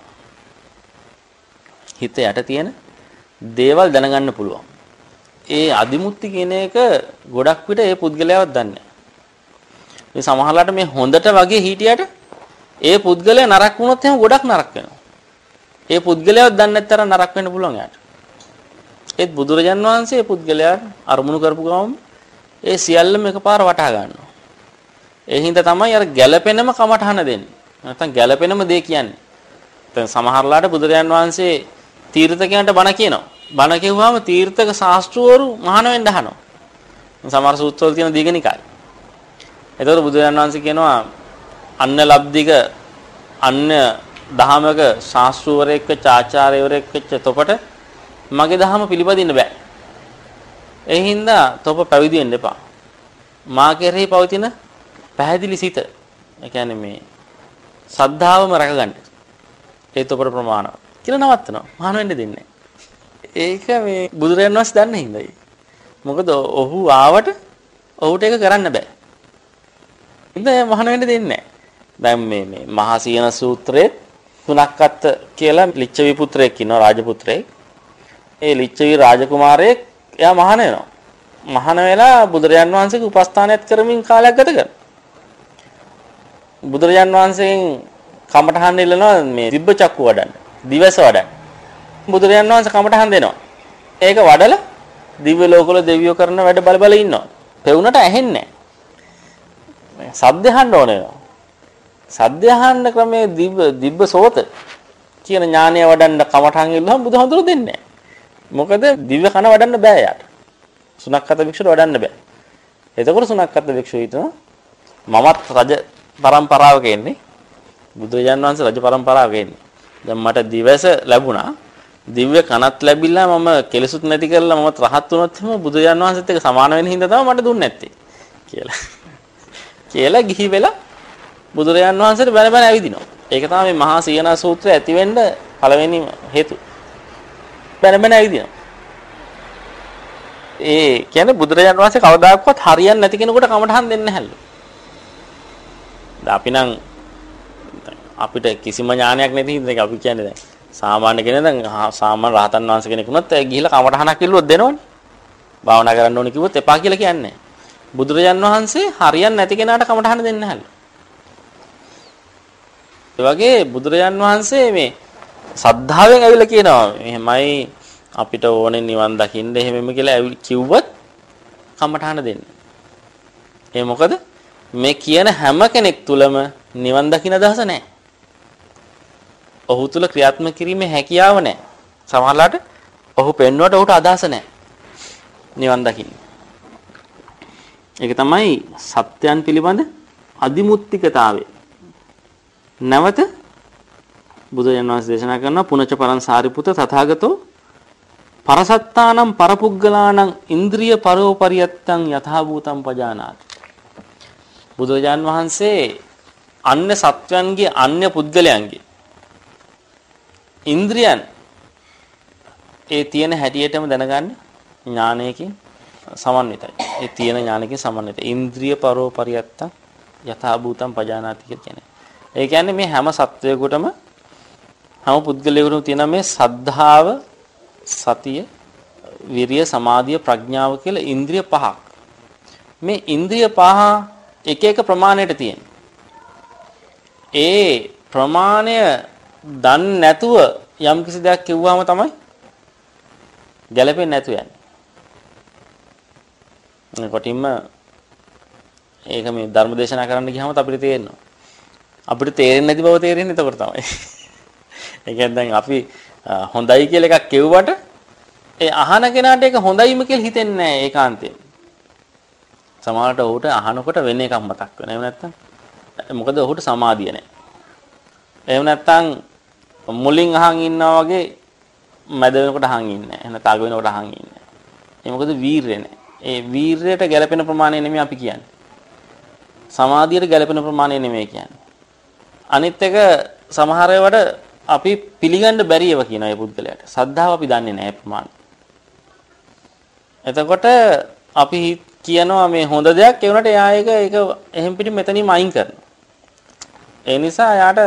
හිත යට තියෙන දේවල් දැනගන්න පුළුවන්. ඒ අදිමුත්‍ති කියන එක ගොඩක් විට ඒ පුද්ගලයාවත් දන්නේ නැහැ. මේ සමහරලාට මේ හොඳට වගේ හිටියට ඒ පුද්ගලයා නරක වුණොත් එහෙම ගොඩක් නරක වෙනවා. ඒ පුද්ගලයාවත් දන්නේ නැත්තර නරක වෙන්න පුළුවන් යාට. ඒත් බුදුරජාන් වහන්සේ පුද්ගලයාට අරමුණු කරපු ගමන් ඒ සියල්ලම එකපාර වටහා ගන්නවා. ඒ හින්දා තමයි අර ගැළපෙනම කමටහන දෙන්නේ. නැත්නම් ගැළපෙනම දේ කියන්නේ. දැන් සමහරලාට බුදුරජාන් වහන්සේ තීර්ථකයන්ට බණ කියනවා. බණ කියුවාම තීර්ථක ශාස්ත්‍රවරු මහාන වෙන්න අහනවා. සමහර සූත්‍රවල තියෙන දීඝනිකාය. එතකොට බුදුරජාන් වහන්සේ කියනවා අන්න ලබ්ධික අන්න දහමක ශාස්ත්‍රවරයෙක් වෙච්ච ආචාර්යවරයෙක් වෙච්ච තොපට මගේ දහම පිළිපදින්න බෑ. ඒ හින්දා තොප පැවිදි වෙන්න එපා. මා කෙරෙහි පවතින පැහැදිලි සිත. ඒ කියන්නේ මේ සද්ධාවම රැකගන්න. ඒ තොපට ප්‍රමාණවත්. කියලා නවත්තනවා. මහාන වෙන්න දෙන්නේ ඒක මේ බුදුරජාණන් වහන්සේ දන්නේ හින්දායි. මොකද ඔහු ආවට ඔහුට ඒක කරන්න බෑ. ඉතින් මහාන වෙන්න දෙන්නේ නැහැ. දැන් මේ මේ මහා සීන සූත්‍රයේ තුනක් අත්ත කියලා ලිච්ඡවි පුත්‍රයෙක් ඉන්නවා රාජපුත්‍රයෙක්. ඒ ලිච්ඡවි රාජකුමාරයෙක් එයා මහාන වෙනවා. මහාන වෙලා බුදුරජාන් වහන්සේගේ උපස්ථානයත් කරමින් කාලයක් ගත කරනවා. බුදුරජාන් වහන්සේගෙන් කමඨහන් ඉල්ලනවා මේ දිබ්බ චක්කු වඩන්න. දිවස වඩන්න. බුදුරජාන් වහන්සේ කමඨහන් දෙනවා. ඒක වඩලා දිව්‍ය ලෝකවල දෙවියෝ කරන වැඩ බල බල ඉන්නවා. පෙවුනට ඇහෙන්නේ නැහැ. සද්ද අහන්න ඕනේ. සද්ද අහන්න ක්‍රමයේ දිබ්බ දිබ්බ සෝත කියන ඥානය වඩන්න කමඨහන් ඉල්ලුවම බුදුහාමුදුරුවෝ දෙන්නේ නැහැ. මොකද දිව්‍ය කන වඩන්න බෑ යාට. සුනක්කත භික්ෂුවට වඩන්න බෑ. එතකොට සුනක්කත භික්ෂුව හිතනවා මමත් රජ පරම්පරාවක එන්නේ. බුදුරජාණන් වහන්සේ රජ පරම්පරාවක එන්නේ. දැන් මට දිවස ලැබුණා. දිව්‍ය කනත් ලැබිලා මම කෙලසුත් නැති කරලා මමත් රහත් වුණොත් එහෙම බුදුරජාණන් වහන්සේත් එක්ක සමාන වෙන හින්දා තමයි මට දුන්නේ නැත්තේ කියලා. කියලා ගිහි වෙලා බුදුරජාණන් වහන්සේට බැන බැන ඇවිදිනවා. ඒක තමයි මේ මහා සීනා සූත්‍රය ඇති වෙන්න පළවෙනි හේතුව. බැන බැන ඇවිදිනවා. ඒ කියන්නේ බුදුරජාණන් වහන්සේ කවදාකවත් හරියන්නේ නැති කෙනෙකුට කමටහන් දෙන්නේ නැහැලු. අපි නම් අපිට කිසිම ඥානයක් නැති හින්දා අපි කියන්නේ දැන් සාමාන්‍ය කෙනෙක් දැන් සාමාන්‍ය රහතන් වහන්සේ කෙනෙක් වුණත් ගිහිලා කමටහනක් ඉල්ලුවොත් දෙනවනේ. භාවනා කරන්න ඕනේ කිව්වොත් එපා කියලා කියන්නේ. බුදුරජාණන් වහන්සේ හරියන්නේ නැති කෙනාට කමටහන දෙන්නේ නැහැලු. ඒ වගේ බුදුරජාණන් වහන්සේ මේ සද්ධාවෙන් ඇවිල්ලා කියනවා එහෙමයි අපිට ඕනේ නිවන් දකින්න එහෙමම කියලා කිව්වොත් කමටහන දෙන්න. ඒ මොකද මේ කියන හැම කෙනෙක් තුලම නිවන් දකින්න අදහස නැහැ. ඔහු තුල ක්‍රියාත්මක කිරීමේ හැකියාව නැහැ. සමහරලාට ඔහු පෙන්වුවට ඔහුට අදහස නැහැ. නිවන් දකින්න. ඒක තමයි සත්‍යයන් පිළිබඳ අදිමුත්තිකතාවය. නැවත බුදුරජාණන් වහන්සේ දේශනා කරනවා පුනච පරං සාරිපුත තථාගතෝ පරසත්තානම් පරපුග්ගලානම් ඉන්ද්‍රිය පරෝපරියත්තං යථා භූතං පජානාති. බුදුරජාණන් වහන්සේ අන්‍ය සත්වයන්ගේ අන්‍ය පුද්ගලයන්ගේ ඉන්ද්‍රියන් ඒ තියෙන හැටියටම දැනගන්න ඥානයකින් සමන්විතයි. ඒ තියෙන ඥානයකින් සමන්විතයි. ඉන්ද්‍රිය පරෝපරියත්තං යථා භූතං පජානාති කියන්නේ. ඒ කියන්නේ මේ හැම සත්වයකටම හැම පුද්ගලයෙකුටම තියෙන මේ සද්ධාව, සතිය, විරිය, සමාධිය, ප්‍රඥාව කියලා ඉන්ද්‍රිය පහක්. මේ ඉන්ද්‍රිය පහ එක එක ප්‍රමාණයට තියෙන. ඒ ප්‍රමාණය දන්නේ නැතුව යම් කිසි දෙයක් කිව්වම තමයි ගැලපෙන්නේ නැතු යන්නේ. කොටින්ම ඒක මේ ධර්ම දේශනා කරන්න ගියාම අපිට තේරෙනවා. අපිට තේරෙන්නේ නැති බව තේරෙන්නේ එතකොට තමයි. ඒ කියන්නේ දැන් අපි හොඳයි කියලා එකක් කිව්වට ඒ අහන කෙනාට ඒක හොඳයිම කියලා හිතෙන්නේ නැහැ ඒකාන්තයෙන්. සමහරවිට ඔහුට අහනකොට වෙන එකක් මතක් වෙනවා. එහෙම නැත්නම් මොකද ඔහුට සමාධිය නැහැ. එහෙම නැත්නම් මුලින් අහන් ඉන්නා වගේ මැද වෙනකොට අහන් ඉන්නේ නැහැ. එහෙනම් තග වෙනකොට අහන් ඉන්නේ නැහැ. ඒ මොකද වීරය නැහැ. ඒ වීරයට ගැළපෙන ප්‍රමාණය නෙමෙයි අපි කියන්නේ. සමාධියට ගැළපෙන ප්‍රමාණය නෙමෙයි කියන්නේ. අනිත් එක සමහර ඒවාට අපි පිළිගන්න බැරි ඒවා කියනවා ඒ පුද්ගලයාට. සද්ධාව අපි දන්නේ නැහැ ප්‍රමාණය. එතකොට අපි කියනවා මේ හොඳ දෙයක් ඒ වුණාට එයා ඒක ඒක එහෙම් පිටින් මෙතනින්ම අයින් කරනවා. ඒ නිසා එයාට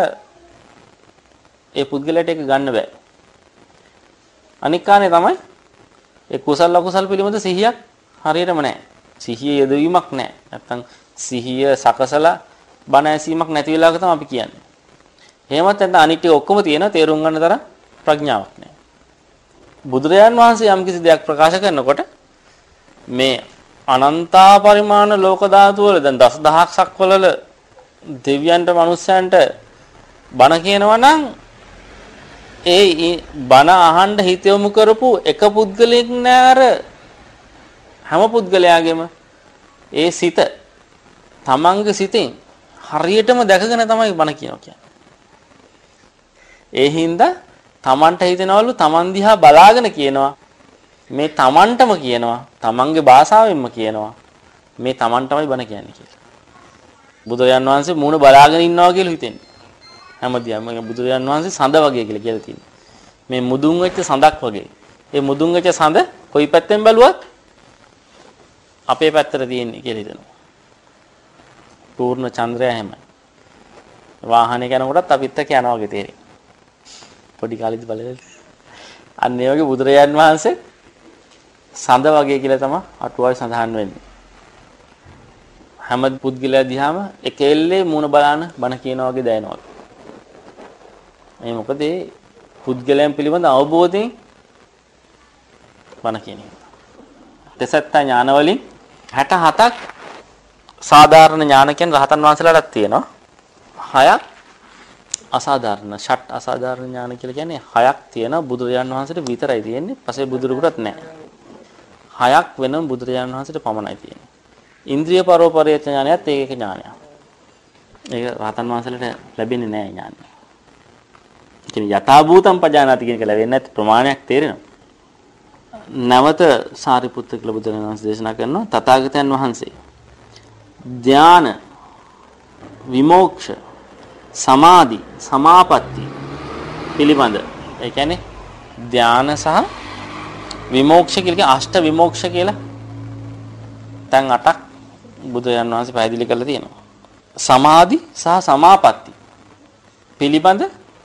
ඒ පුද්ගලයාට ඒක ගන්න බෑ. අනික් කාරණේ තමයි ඒ කුසල අකුසල පිළිබඳ සිහියක් හරියටම නැහැ. සිහිය යෙදවීමක් නැහැ. නැත්තම් සිහිය සකසලා බණ ඇසීමක් නැති වෙලාවක තමයි අපි කියන්නේ. එහෙමත් නැත්නම් අනිත් ටික ඔක්කොම තියෙනවා තේරුම් ගන්න තරම් ප්‍රඥාවක් නැහැ. බුදුරජාන් වහන්සේ යම් කිසි දෙයක් ප්‍රකාශ කරනකොට මේ අනන්තා පරිමාණ ලෝක ධාතු වල දැන් දසදහසක් වල දෙවියන්ට මනුස්සයන්ට බණ කියනවා නම් ඒ බණ අහන්න හිත යොමු කරපු එක පුද්ගලයෙක් නෑ අර හැම පුද්ගලයාගෙම ඒ සිත තමන්ගේ සිතෙන් හරියටම දැකගෙන තමයි බණ කියනවා කියන්නේ. ඒ හින්දා තමන්ට හිතෙනවලු තමන් දිහා බලාගෙන කියනවා මේ තමන්ටම කියනවා තමන්ගේ භාෂාවෙන්ම කියනවා මේ තමන්ටමයි බණ කියන්නේ කියලා. බුදුරජාන් වහන්සේ මූණ බලාගෙන ඉන්නවා කියලා හිතෙන්නේ. හැමදේම බුදුරජාන් වහන්සේ සඳ වගේ කියලා කියලා තියෙනවා. මේ මුදුන් වෙච්ච සඳක් වගේ. ඒ මුදුන් වෙච්ච සඳ කොයි පැත්තෙන් බැලුවත් අපේ පැත්තට තියෙන්නේ කියලා හිතනවා. පූර්ණ චන්ද්‍රය හැමයි. වාහනේ යනකොටත් අපිත් එක්ක යනවා වගේ තේරෙන්නේ. පොඩි කාලෙදි බලලා අන්න ඒ වගේ බුදුරජාන් වහන්සේ සඳ වගේ කියලා තමයි අටුවාවේ සඳහන් වෙන්නේ. හැම පුද්ගලයා දිහාම එක එල්ලේ මූණ බලන බණ කියනවා වගේ දැනෙනවා. මේ මොකද ඒ පුද්ගලයන් පිළිබඳ අවබෝධයෙන් බණ කියන එක. තෙසත්ත ඥාන වලින් හැට හතක් සාධාරණ ඥාන කියන රහතන් වහන්සේලාටත් තියෙනවා. හයක් අසාධාරණ ෂට් අසාධාරණ ඥාන කියලා කියන්නේ හයක් තියෙනවා බුදුරජාන් වහන්සේට විතරයි තියෙන්නේ. පස්සේ බුදුරුවටත් නැහැ. හයක් වෙනම බුදුරජාන් වහන්සේට පමණයි තියෙන්නේ. ඉන්ද්‍රිය පරෝපරියත් ඥානයත් ඒක එක ඥානයක්. ඒක රහතන් වහන්සේලාට ලැබෙන්නේ නැහැ ඥානය. ඒ කියන්නේ යථා භූතම් පජානාති කියන එක ලැබෙන්නේ නැති ප්‍රමාණයක් තේරෙනවා. නවත සාරිපුත්ත කියලා බුදුරජාණන් වහන්සේ දේශනා කරනවා තථාගතයන් වහන්සේ ධාන විමෝක්ෂ සමාධි සමාපatti පිළිබඳ ඒ කියන්නේ ධාන සහ විමෝක්ෂ කියලා අෂ්ට විමෝක්ෂ කියලා තැන් අටක් බුදුරජාණන් වහන්සේ පැහැදිලි කරලා තියෙනවා. සමාධි සහ සමාපatti පිළිබඳ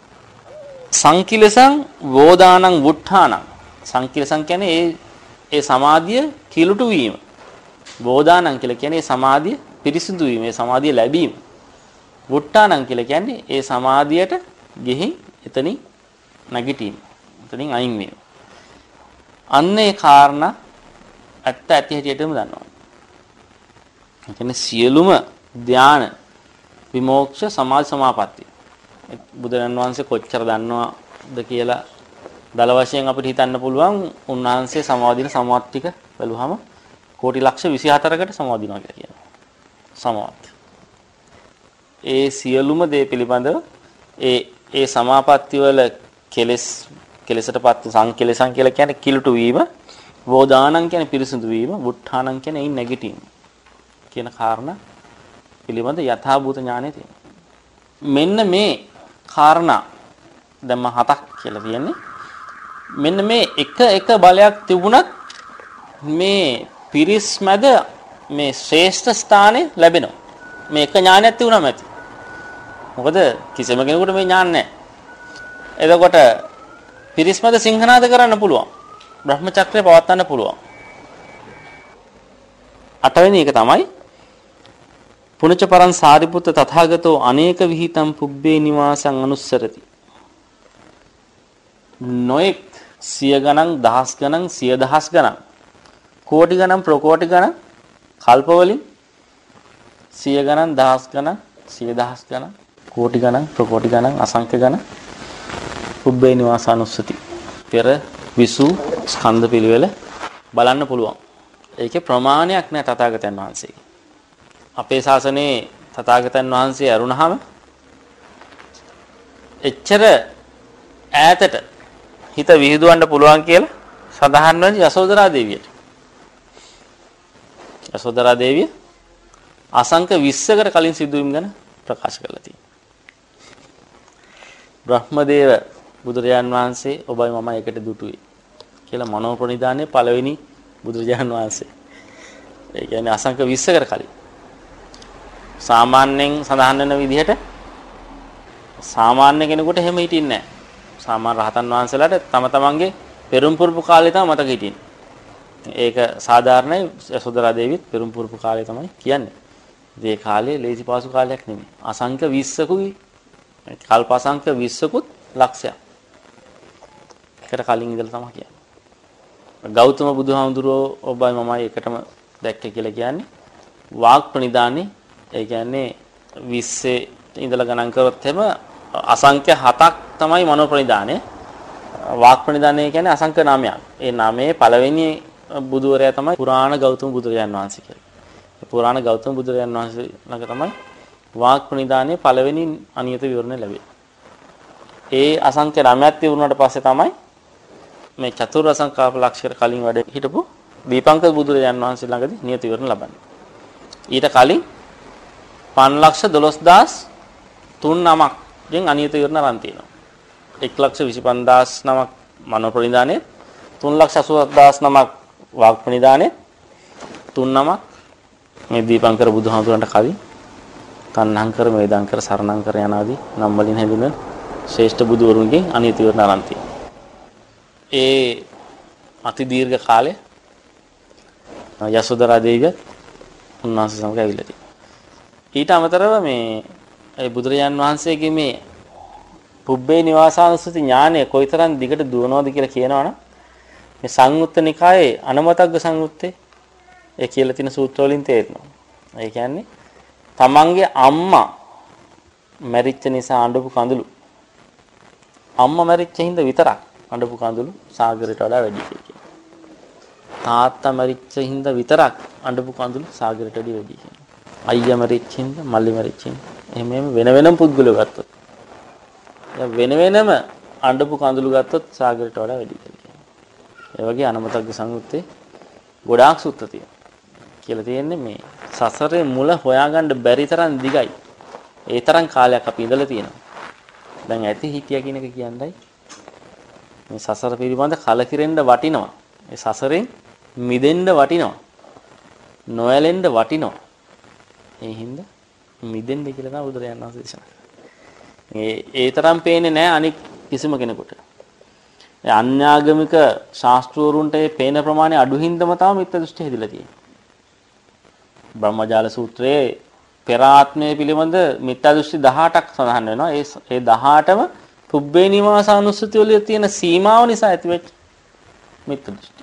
සංකිලසං වෝදානං වුට්ඨානං සංකිලසං කියන්නේ ඒ ඒ සමාධිය කිලුට වීම. වෝදානං කියලා කියන්නේ ඒ සමාධිය පිරිසිදු වීම, ඒ සමාධිය ලැබීම. වුට්ඨානං කියලා කියන්නේ ඒ සමාධියට ගෙහින් එතනින් නැගිටීම. එතනින් අයින් වීම. අන්න ඒ කාරණා ඇත්ත ඇති හැටියටම දන්නවා. ඒ කියන්නේ සියලුම ධාන විමෝක්ෂ සමාධි සමාපatti බුදුරජාණන් වහන්සේ කොච්චර දන්නවද කියලා දල වශයෙන් අපිට හිතන්න පුළුවන්. උන්වහන්සේ සමාධින සමාවත් ටික බැලුවහම කෝටි ලක්ෂ විසි හතරකට සමාදිනවා කියලා කියනවා. සමාවත්. ඒ සියලුම දේ පිළිබඳව ඒ ඒ සමාපatti වල කෙලස් කෙලසටපත් සංකලසං කියලා කියන්නේ කිලුට වීම, වෝදානං කියන්නේ පිරිසිදු වීම, වුට්ඨානං කියන්නේ ඒ නැගිටීම කියන කාරණා පිළිබඳ යථාභූත ඥානය තියෙනවා. මෙන්න මේ කාරණා දැන් මම හතක් කියලා කියන්නේ. මෙන්න මේ එක එක බලයක් තිබුණත් මේ පිරිස් මැද මේ ශ්‍රේෂ්ඨ ස්ථානය ලැබෙනවා. මේ එක ඥානයක් තිබුණාම ඇති. මොකද කිසිම කෙනෙකුට මේ ඥාන නැහැ. එතකොට පිරිස් මැද සිංහනාද කරන්න පුළුවන්. බ්‍රහ්මචක්‍රය පවත්වන්න පුළුවන්. අටවෙනි එක තමයි පුනච පරං සාරිපුත්ත තථාගතෝ අනේක විහිතම් පුබ්බේ නිවාසං අනුස්සරති. නොඑක් සිය ගණන් දහස් ගණන් සිය දහස් ගණන් කෝටි ගණන් ප්‍රකෝටි ගණන් කල්ප වලින් සිය ගණන් දහස් ගණන් සිය දහස් ගණන් කෝටි ගණන් ප්‍රකෝටි ගණන් අසංඛ්‍ය ගණන් පුබ්බේ නිවාසානුස්සති පෙර විසු ස්කන්ධ පිළිවෙල බලන්න පුළුවන්. ඒකේ ප්‍රමාණයක් නෑ තථාගතයන් වහන්සේගේ. අපේ ශාසනයේ තථාගතයන් වහන්සේ අරුණහම එච්චර ඈතට හිත විහිදුවන්න පුළුවන් කියලා සඳහන් වෙන්නේ යසෝදරා දේවියට. යසෝදරා දේවිය අසංක විස්සකට කලින් සිදුවීම් ගැන ප්‍රකාශ කරලා තියෙනවා. බ්‍රහ්මදේව බුදුරජාන් වහන්සේ ඔබයි මමයි එකට දුටුවේ කියලා මනෝ ප්‍රනිධානයේ පළවෙනි බුදුරජාන් වහන්සේ. ඒ කියන්නේ අසංක විස්සකට කලින්. සාමාන්‍යයෙන් සඳහන් වෙන විදිහට සාමාන්‍ය කෙනෙකුට එහෙම හිටින්නේ නැහැ. සාමාන්‍ය රහතන් වහන්සේලාට තම තමන්ගේ පෙරම් පුරුපු කාලේ තමයි මතක හිටින්නේ. ඒක සාධාරණයි. යසෝදරා දේවිත් පෙරම් පුරුපු කාලේ තමයි කියන්නේ. ඒ කාලේ ලේසි පාසු කාලයක් නෙමෙයි. අසංක විස්සකුයි කල්ප අසංක විස්සකුත් ලක්ෂයක්. එකට කලින් ඉඳලා තමයි කියන්නේ. ගෞතම බුදුහාමුදුරුවෝ ඔබයි මමයි එකටම දැක්කේ කියලා කියන්නේ වාග් ප්‍රනිධානේ. ඒ කියන්නේ විස්සේ ඉඳලා ගණන් කරොත් එම අසංඛ්‍ය හතක් තමයි මනෝ ප්‍රනිධානේ. වාග් ප්‍රනිධානේ කියන්නේ අසංඛ්‍ය නාමයක්. ඒ නාමයේ පළවෙනි බුදුවරයා තමයි පුරාණ ගෞතම බුදුරජාන් වහන්සේ කියලා. ඒ පුරාණ ගෞතම බුදුරජාන් වහන්සේ ළඟ තමයි වාග් ප්‍රනිධානේ පළවෙනි අනියත විවරණය ලැබෙන්නේ. ඒ අසංඛ්‍ය නාමයක් තිබුණාට පස්සේ තමයි මේ චතුර් අසංඛාප ලක්ෂර කලින් වැඩ හිටපු දීපංකර බුදුරජාන් වහන්සේ ළඟදී නියත විවරණ ලබන්නේ. ඊට කලින් පන්ස් ලක්ෂ දොළොස් හදාස් තුන් නමක් ගෙන් අනියත විවරණ අරන් තියෙනවා. එක් ලක්ෂ විසි පන්දාස් නමක් මනෝ ප්‍රනිධානේ, තුන් ලක්ෂ අසූ හදාස් නමක් වාග් ප්‍රනිධානේ, තුන් නමක් මේ දීපංකර බුදුහාමුදුරන්ට කලින් තණ්හංකර, වේදාංකර, සරණංකර යන ආදී නම් වලින් හැඳින්වෙන ශ්‍රේෂ්ඨ බුදුවරුන්ගෙන් අනියත විවරණ අරන් තියෙනවා. ඒ අති දීර්ඝ කාලය යසෝදරා දේවිය උන්වහන්සේ සමග ඇවිල්ලා තියෙනවා. ඊට අමතරව මේ ඒ බුදුරජාන් වහන්සේගේ මේ පුබ්බේ නිවාසානුස්සති ඥානය කොයිතරම් දිගට දුවනවද කියලා කියනවනම් මේ සංයුත්ත නිකායේ අනමතග්ග සංයුත්තේ ඒ කියලා තියෙන සූත්‍ර වලින් තේරෙනවා. ඒ කියන්නේ තමන්ගේ අම්මා මැරිච්ච නිසා අඬපු කඳුළු අම්මා මැරිච්ච හින්දා විතරක් අඬපු කඳුළු සාගරයට වඩා වැඩි කියලා. තාත්තා මැරිච්ච හින්දා විතරක් අඬපු කඳුළු සාගරයට වඩා වැඩි කියලා. අයියා මැරිච්ච හින්දා මල්ලි මැරිච්ච හින්දා එහෙම එහෙම වෙන වෙනම පුද්ගලව ගත්තොත් වෙන වෙනම අඬපු කඳුළු ගත්තොත් සාගරයට වඩා වැඩි කියලා. ඒ වගේ අනමතග්ග සංයුත්තේ ගොඩාක් සූත්‍ර තියෙනවා. කියලා තියෙන්නේ මේ සසරේ මුල හොයාගන්න බැරි තරම් දිගයි. ඒ තරම් කාලයක් අපි ඉඳලා තියෙනවා. දැන් ඇති හිටියා කියන එක කියන්නේ මේ සසර පිළිබඳ කලකිරෙන්න වටිනවා. ඒ සසරෙන් මිදෙන්න වටිනවා. නොයැලෙන්න වටිනවා. ඒ හින්දා මිදෙන්න කියලා තමයි බුදුරජාණන් වහන්සේ දේශනා කරන්නේ. ඒ ඒ තරම් පේන්නේ නැහැ අනික් කිසිම කෙනෙකුට. ඒ අන්‍යාගමික ශාස්ත්‍රවරුන්ට මේ පේන ප්‍රමාණය අඩු හින්දාම තමයි මිත්‍යා දෘෂ්ටි හැදිලා තියෙන්නේ. බ්‍රහ්මජාල සූත්‍රයේ පෙර ආත්මය පිළිබඳ මිත්‍යා දෘෂ්ටි දහඅටක් සඳහන් වෙනවා. ඒ ඒ දහඅටම පුබ්බේ නිවාසානුස්සති වල තියෙන සීමාව නිසා ඇතිවෙච්ච මිත්‍යා දෘෂ්ටි.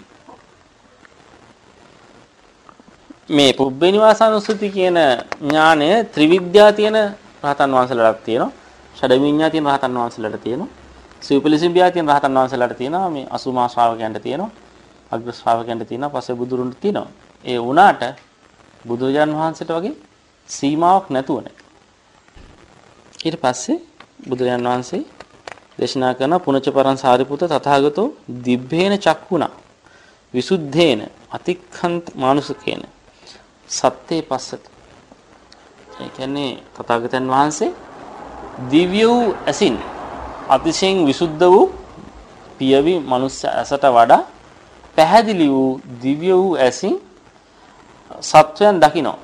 මේ පුබ්බේ නිවාසානුස්සති කියන ඥානය ත්‍රිවිද්‍යා තියෙන රහතන් වහන්සේලාට තියෙනවා. ෂඩ විඤ්ඤා තියෙන රහතන් වහන්සේලාට තියෙනවා. සිව්පිලිසිම්බියා තියෙන රහතන් වහන්සේලාට තියෙනවා. මේ අසුමා ශ්‍රාවකයන්ට තියෙනවා. අග්‍ර ශ්‍රාවකයන්ට තියෙනවා. පස්සේ බුදුරුන්ට තියෙනවා. ඒ වුණාට බුදුරජාන් වහන්සේට වගේ සීමාවක් නැතුව නේ. ඊට පස්සේ බුදුරජාන් වහන්සේ දේශනා කරන පුනච පරං සාරිපුත තථාගතෝ දිබ්බේන චක්කුණා විසුද්ධේන අතික්ඛන්ත මානුසකේන සත්‍යේ පස්සත. ඒ කියන්නේ තථාගතයන් වහන්සේ දිව්‍ය වූ ඇසින් අතිශයින් විසුද්ධ වූ පියවි මනුස්ස ඇසට වඩා පැහැදිලි වූ දිව්‍ය වූ ඇසින් සත්වයන් දකිනවා.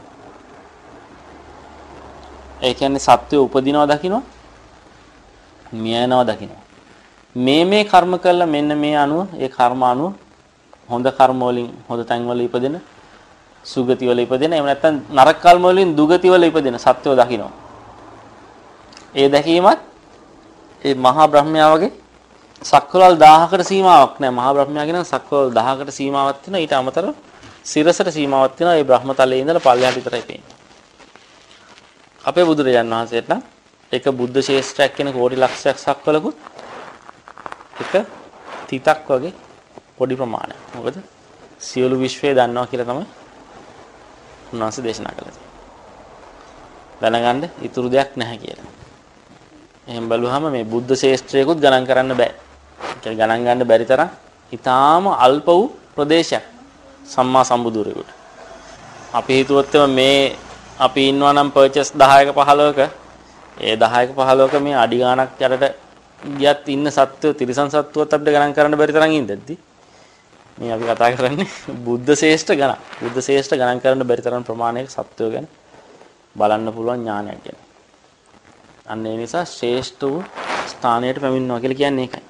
ඒ කියන්නේ සත්වය උපදිනවා දකිනවා. මියනවා දකිනවා. මේ මේ කර්ම කළා මෙන්න මේ අනුව ඒ කර්ම අනුව හොඳ කර්ම වලින් හොඳ තැන් වල ඉපදෙන සුගති වල ඉපදෙන එහෙම නැත්නම් නරක කර්ම වලින් දුගති වල ඉපදෙන සත්වය දකිනවා. ඒ දැකීමත් ඒ මහා බ්‍රහ්මයා වගේ සක්වලල් දහයකට සීමාවක් නැහැ. මහා බ්‍රහ්මයා කියන සක්වලල් දහයකට සීමාවක් තියෙනවා. ඊට අමතරව සිරසට සීමාවක් තියෙනවා. ඒ බ්‍රහ්ම තලයේ ඉඳලා පල්ලෙහාට විතරයි පේන්නේ. අපේ බුදුරජාන් වහන්සේට නම් එක බුද්ධ ශේෂ්ත්‍රයක් කියන කෝටි ලක්ෂයක් සක්වලකුත් එක තිතක් වගේ පොඩි ප්‍රමාණයක්. මොකද සියලු විශ්වය දන්නවා කියලා තමයි උන්වහන්සේ දේශනා කළේ. දැනගන්න ඉතුරු දෙයක් නැහැ කියලා. එහෙන් බලුවාම මේ බුද්ධ ශේෂ්ත්‍රයකුත් ගණන් කරන්න බෑ. ඒක ගණන් ගන්න බැරි තරම් ඊටාම අල්ප වූ ප්‍රදේශයක් සම්මා සම්බුදුරෙකුට. අපි හිතුවොත් මේ අපි ඉන්නවා නම් පර්චේස් දහයක පහළොවක ඒ දහයක පහළොවක මේ අඩි ගාණක් යටට ගියත් ඉන්න සත්වෝ තිරිසන් සත්වෝත් අපිට ගණන් කරන්න බැරි තරම් ඉඳද්දි මේ අපි කතා කරන්නේ බුද්ධ ශ්‍රේෂ්ඨ ගණන්. බුද්ධ ශ්‍රේෂ්ඨ ගණන් කරන්න බැරි තරම් ප්‍රමාණයක සත්වෝ ගැන බලන්න පුළුවන් ඥානයක් ගැන. අන්න ඒ නිසා ශ්‍රේෂ්ඨ වූ ස්ථානයට පැමිණෙනවා කියලා කියන්නේ ඒකයි.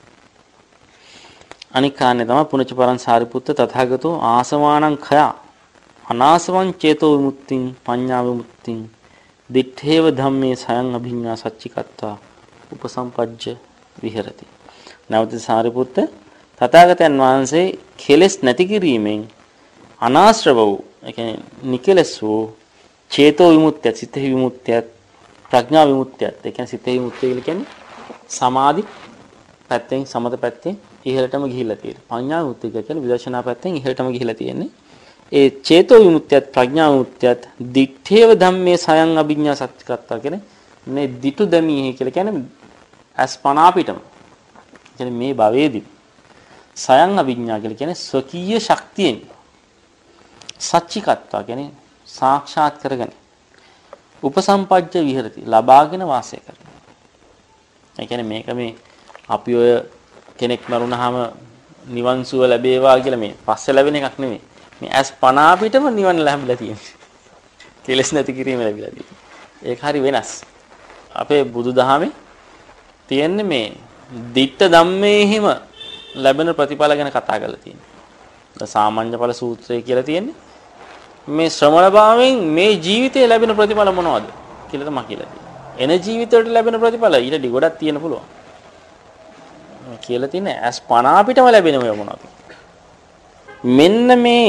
අනික් කාරණේ තමයි පුනච පරං සාරිපුත්ත තථාගතෝ ආසවානං khaya අනාසවං චේතෝ විමුක්තිං පඤ්ඤා විමුක්තිං දිත්තේව ධම්මේ සයං අභිඤ්ඤා සච්චිකත්වා උපසම්පජ්ජ විහෙරති. නැවත සාරිපුත්ත තථාගතයන් වහන්සේ කෙලෙස් නැති කිරීමෙන් අනාශ්‍රව වූ ඒ කියන්නේ නිකලස් වූ චේතෝ විමුක්තිය සිත විමුක්තිය ප්‍රඥා විමුක්තිය ඒ කියන්නේ සිත විමුක්තිය කියන්නේ සමාධි පැත්තෙන් සමත පැත්තෙන් ඉහළටම ගිහිල්ලා තියෙනවා. පඤ්ඤා විමුක්තිය කියන්නේ විදර්ශනා පැත්තෙන් ඉහළටම ගිහිල්ලා තියෙන්නේ. ඒ චේතෝ විමුක්තියත් ප්‍රඥා විමුක්තියත් දිත්තේව ධම්මේ සයං අභිඤ්ඤා සත්‍යකත්තා කියන්නේ මේ දිටු දැමීහි කියලා කියන්නේ අස්පනා පිටම. කියන්නේ මේ භවයේදී සයං අභිඤ්ඤා කියලා කියන්නේ ස්වකීය ශක්තියෙන් සච්චිකත්වා කියන්නේ සාක්ෂාත් කරගෙන උපසම්පජ්ජ විහෙරති ලබාගෙන වාසය කරනවා. ඒ කියන්නේ මේක මේ අපි ඔය කෙනෙක් මරුණාම නිවන් සුව ලැබේවා කියලා මේ පස්සේ ලැබෙන එකක් නෙමෙයි. මේ ඇස් පන අපිටම නිවන ලැබිලා තියෙනවා. කෙලස් නැති කිරීම ලැබිලා තියෙනවා. ඒක හරි වෙනස්. අපේ බුදුදහමේ තියෙන්නේ මේ ditta ධම්මේහිම ලැබෙන ප්‍රතිඵල ගැන කතා කරලා තියෙන්නේ. සාමාන්‍ය ඵල සූත්‍රය කියලා තියෙන්නේ මේ ශ්‍රමණ භාවයෙන් මේ ජීවිතේ ලැබෙන ප්‍රතිඵල මොනවද කියලා තමයි කියලා තියෙන්නේ. එන ජීවිතවලට ලැබෙන ප්‍රතිඵල ඊට ඩිගොඩක් තියෙන්න පුළුවන්. මේ කියලා තියෙන්නේ ඇස් පන අපිටම ලැබෙන මේ මොනවද? මෙන්න මේ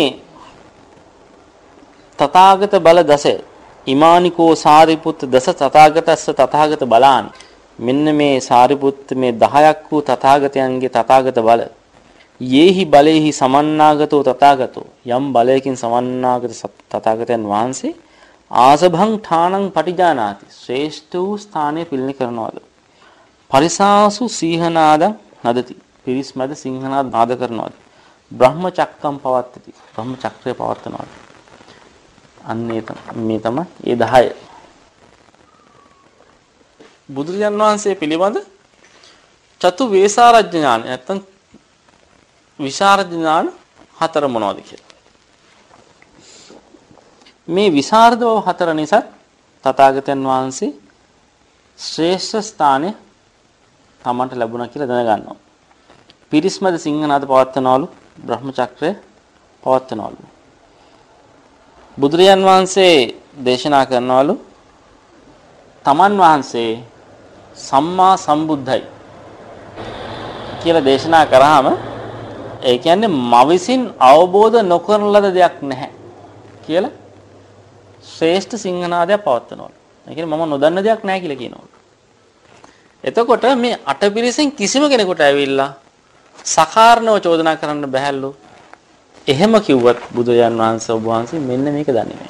තථාගත බල දස ඉමානිකෝ සාරිපුත්ත දස තථාගතස්ස තථාගත බලාන. මෙන්න මේ සාරිපුත්ත මේ දහයක් වූ තථාගතයන්ගේ තථාගත බල යේහි බලේහි සමන්නාගතෝ තථාගතෝ යම් බලයකින් සමන්නාගත තථාගතයන් වහන්සේ ආසභං ඨානං පටිජානාති ශ්‍රේෂ්ඨ වූ ස්ථානය පිළිනි කරනවාද පරිසාසු සීහනාදං නදති පිරිස් මැද සිංහනාද නාද කරනවාද බ්‍රහ්ම චක්කම් පවත්තති බ්‍රහ්ම චක්‍රය පවත්වනවාද අන්නේ මේ තමයි ඒ දහය බුදුරජාන් වහන්සේ පිළිබඳ චතු වේසාරජ්‍ය ඥාන නැත්තම් විශාරද ඥාන හතර මොනවද කියලා. මේ විශාරද බව හතර නිසා තථාගතයන් වහන්සේ ශ්‍රේෂ්ඨ ස්ථානය තමන්ට ලැබුණා කියලා දැනගන්නවා. පිරිස්මද සිංහනාද පවත්වනවලු බ්‍රහ්ම චක්‍රය පවත්වනවලු. බුදුරජාන් වහන්සේ දේශනා කරනවලු තමන් වහන්සේ සම්මා සම්බුද්ධයි කියලා දේශනා කරාම ඒ කියන්නේ මවිසින් අවබෝධ නොකරන ලද දෙයක් නැහැ කියලා ශ්‍රේෂ්ඨ සිංහනාදයක් පවත්වනවා. ඒ කියන්නේ මම නොදන්න දෙයක් නැහැ කියලා කියනවා. එතකොට මේ අටපිරිසෙන් කිසිම කෙනෙකුට ඇවිල්ලා සකාරණව චෝදනා කරන්න බැහැලු. එහෙම කිව්වත් බුදුරජාන් වහන්සේ ඔබ වහන්සේ මෙන්න මේක දන්නේ නැහැ.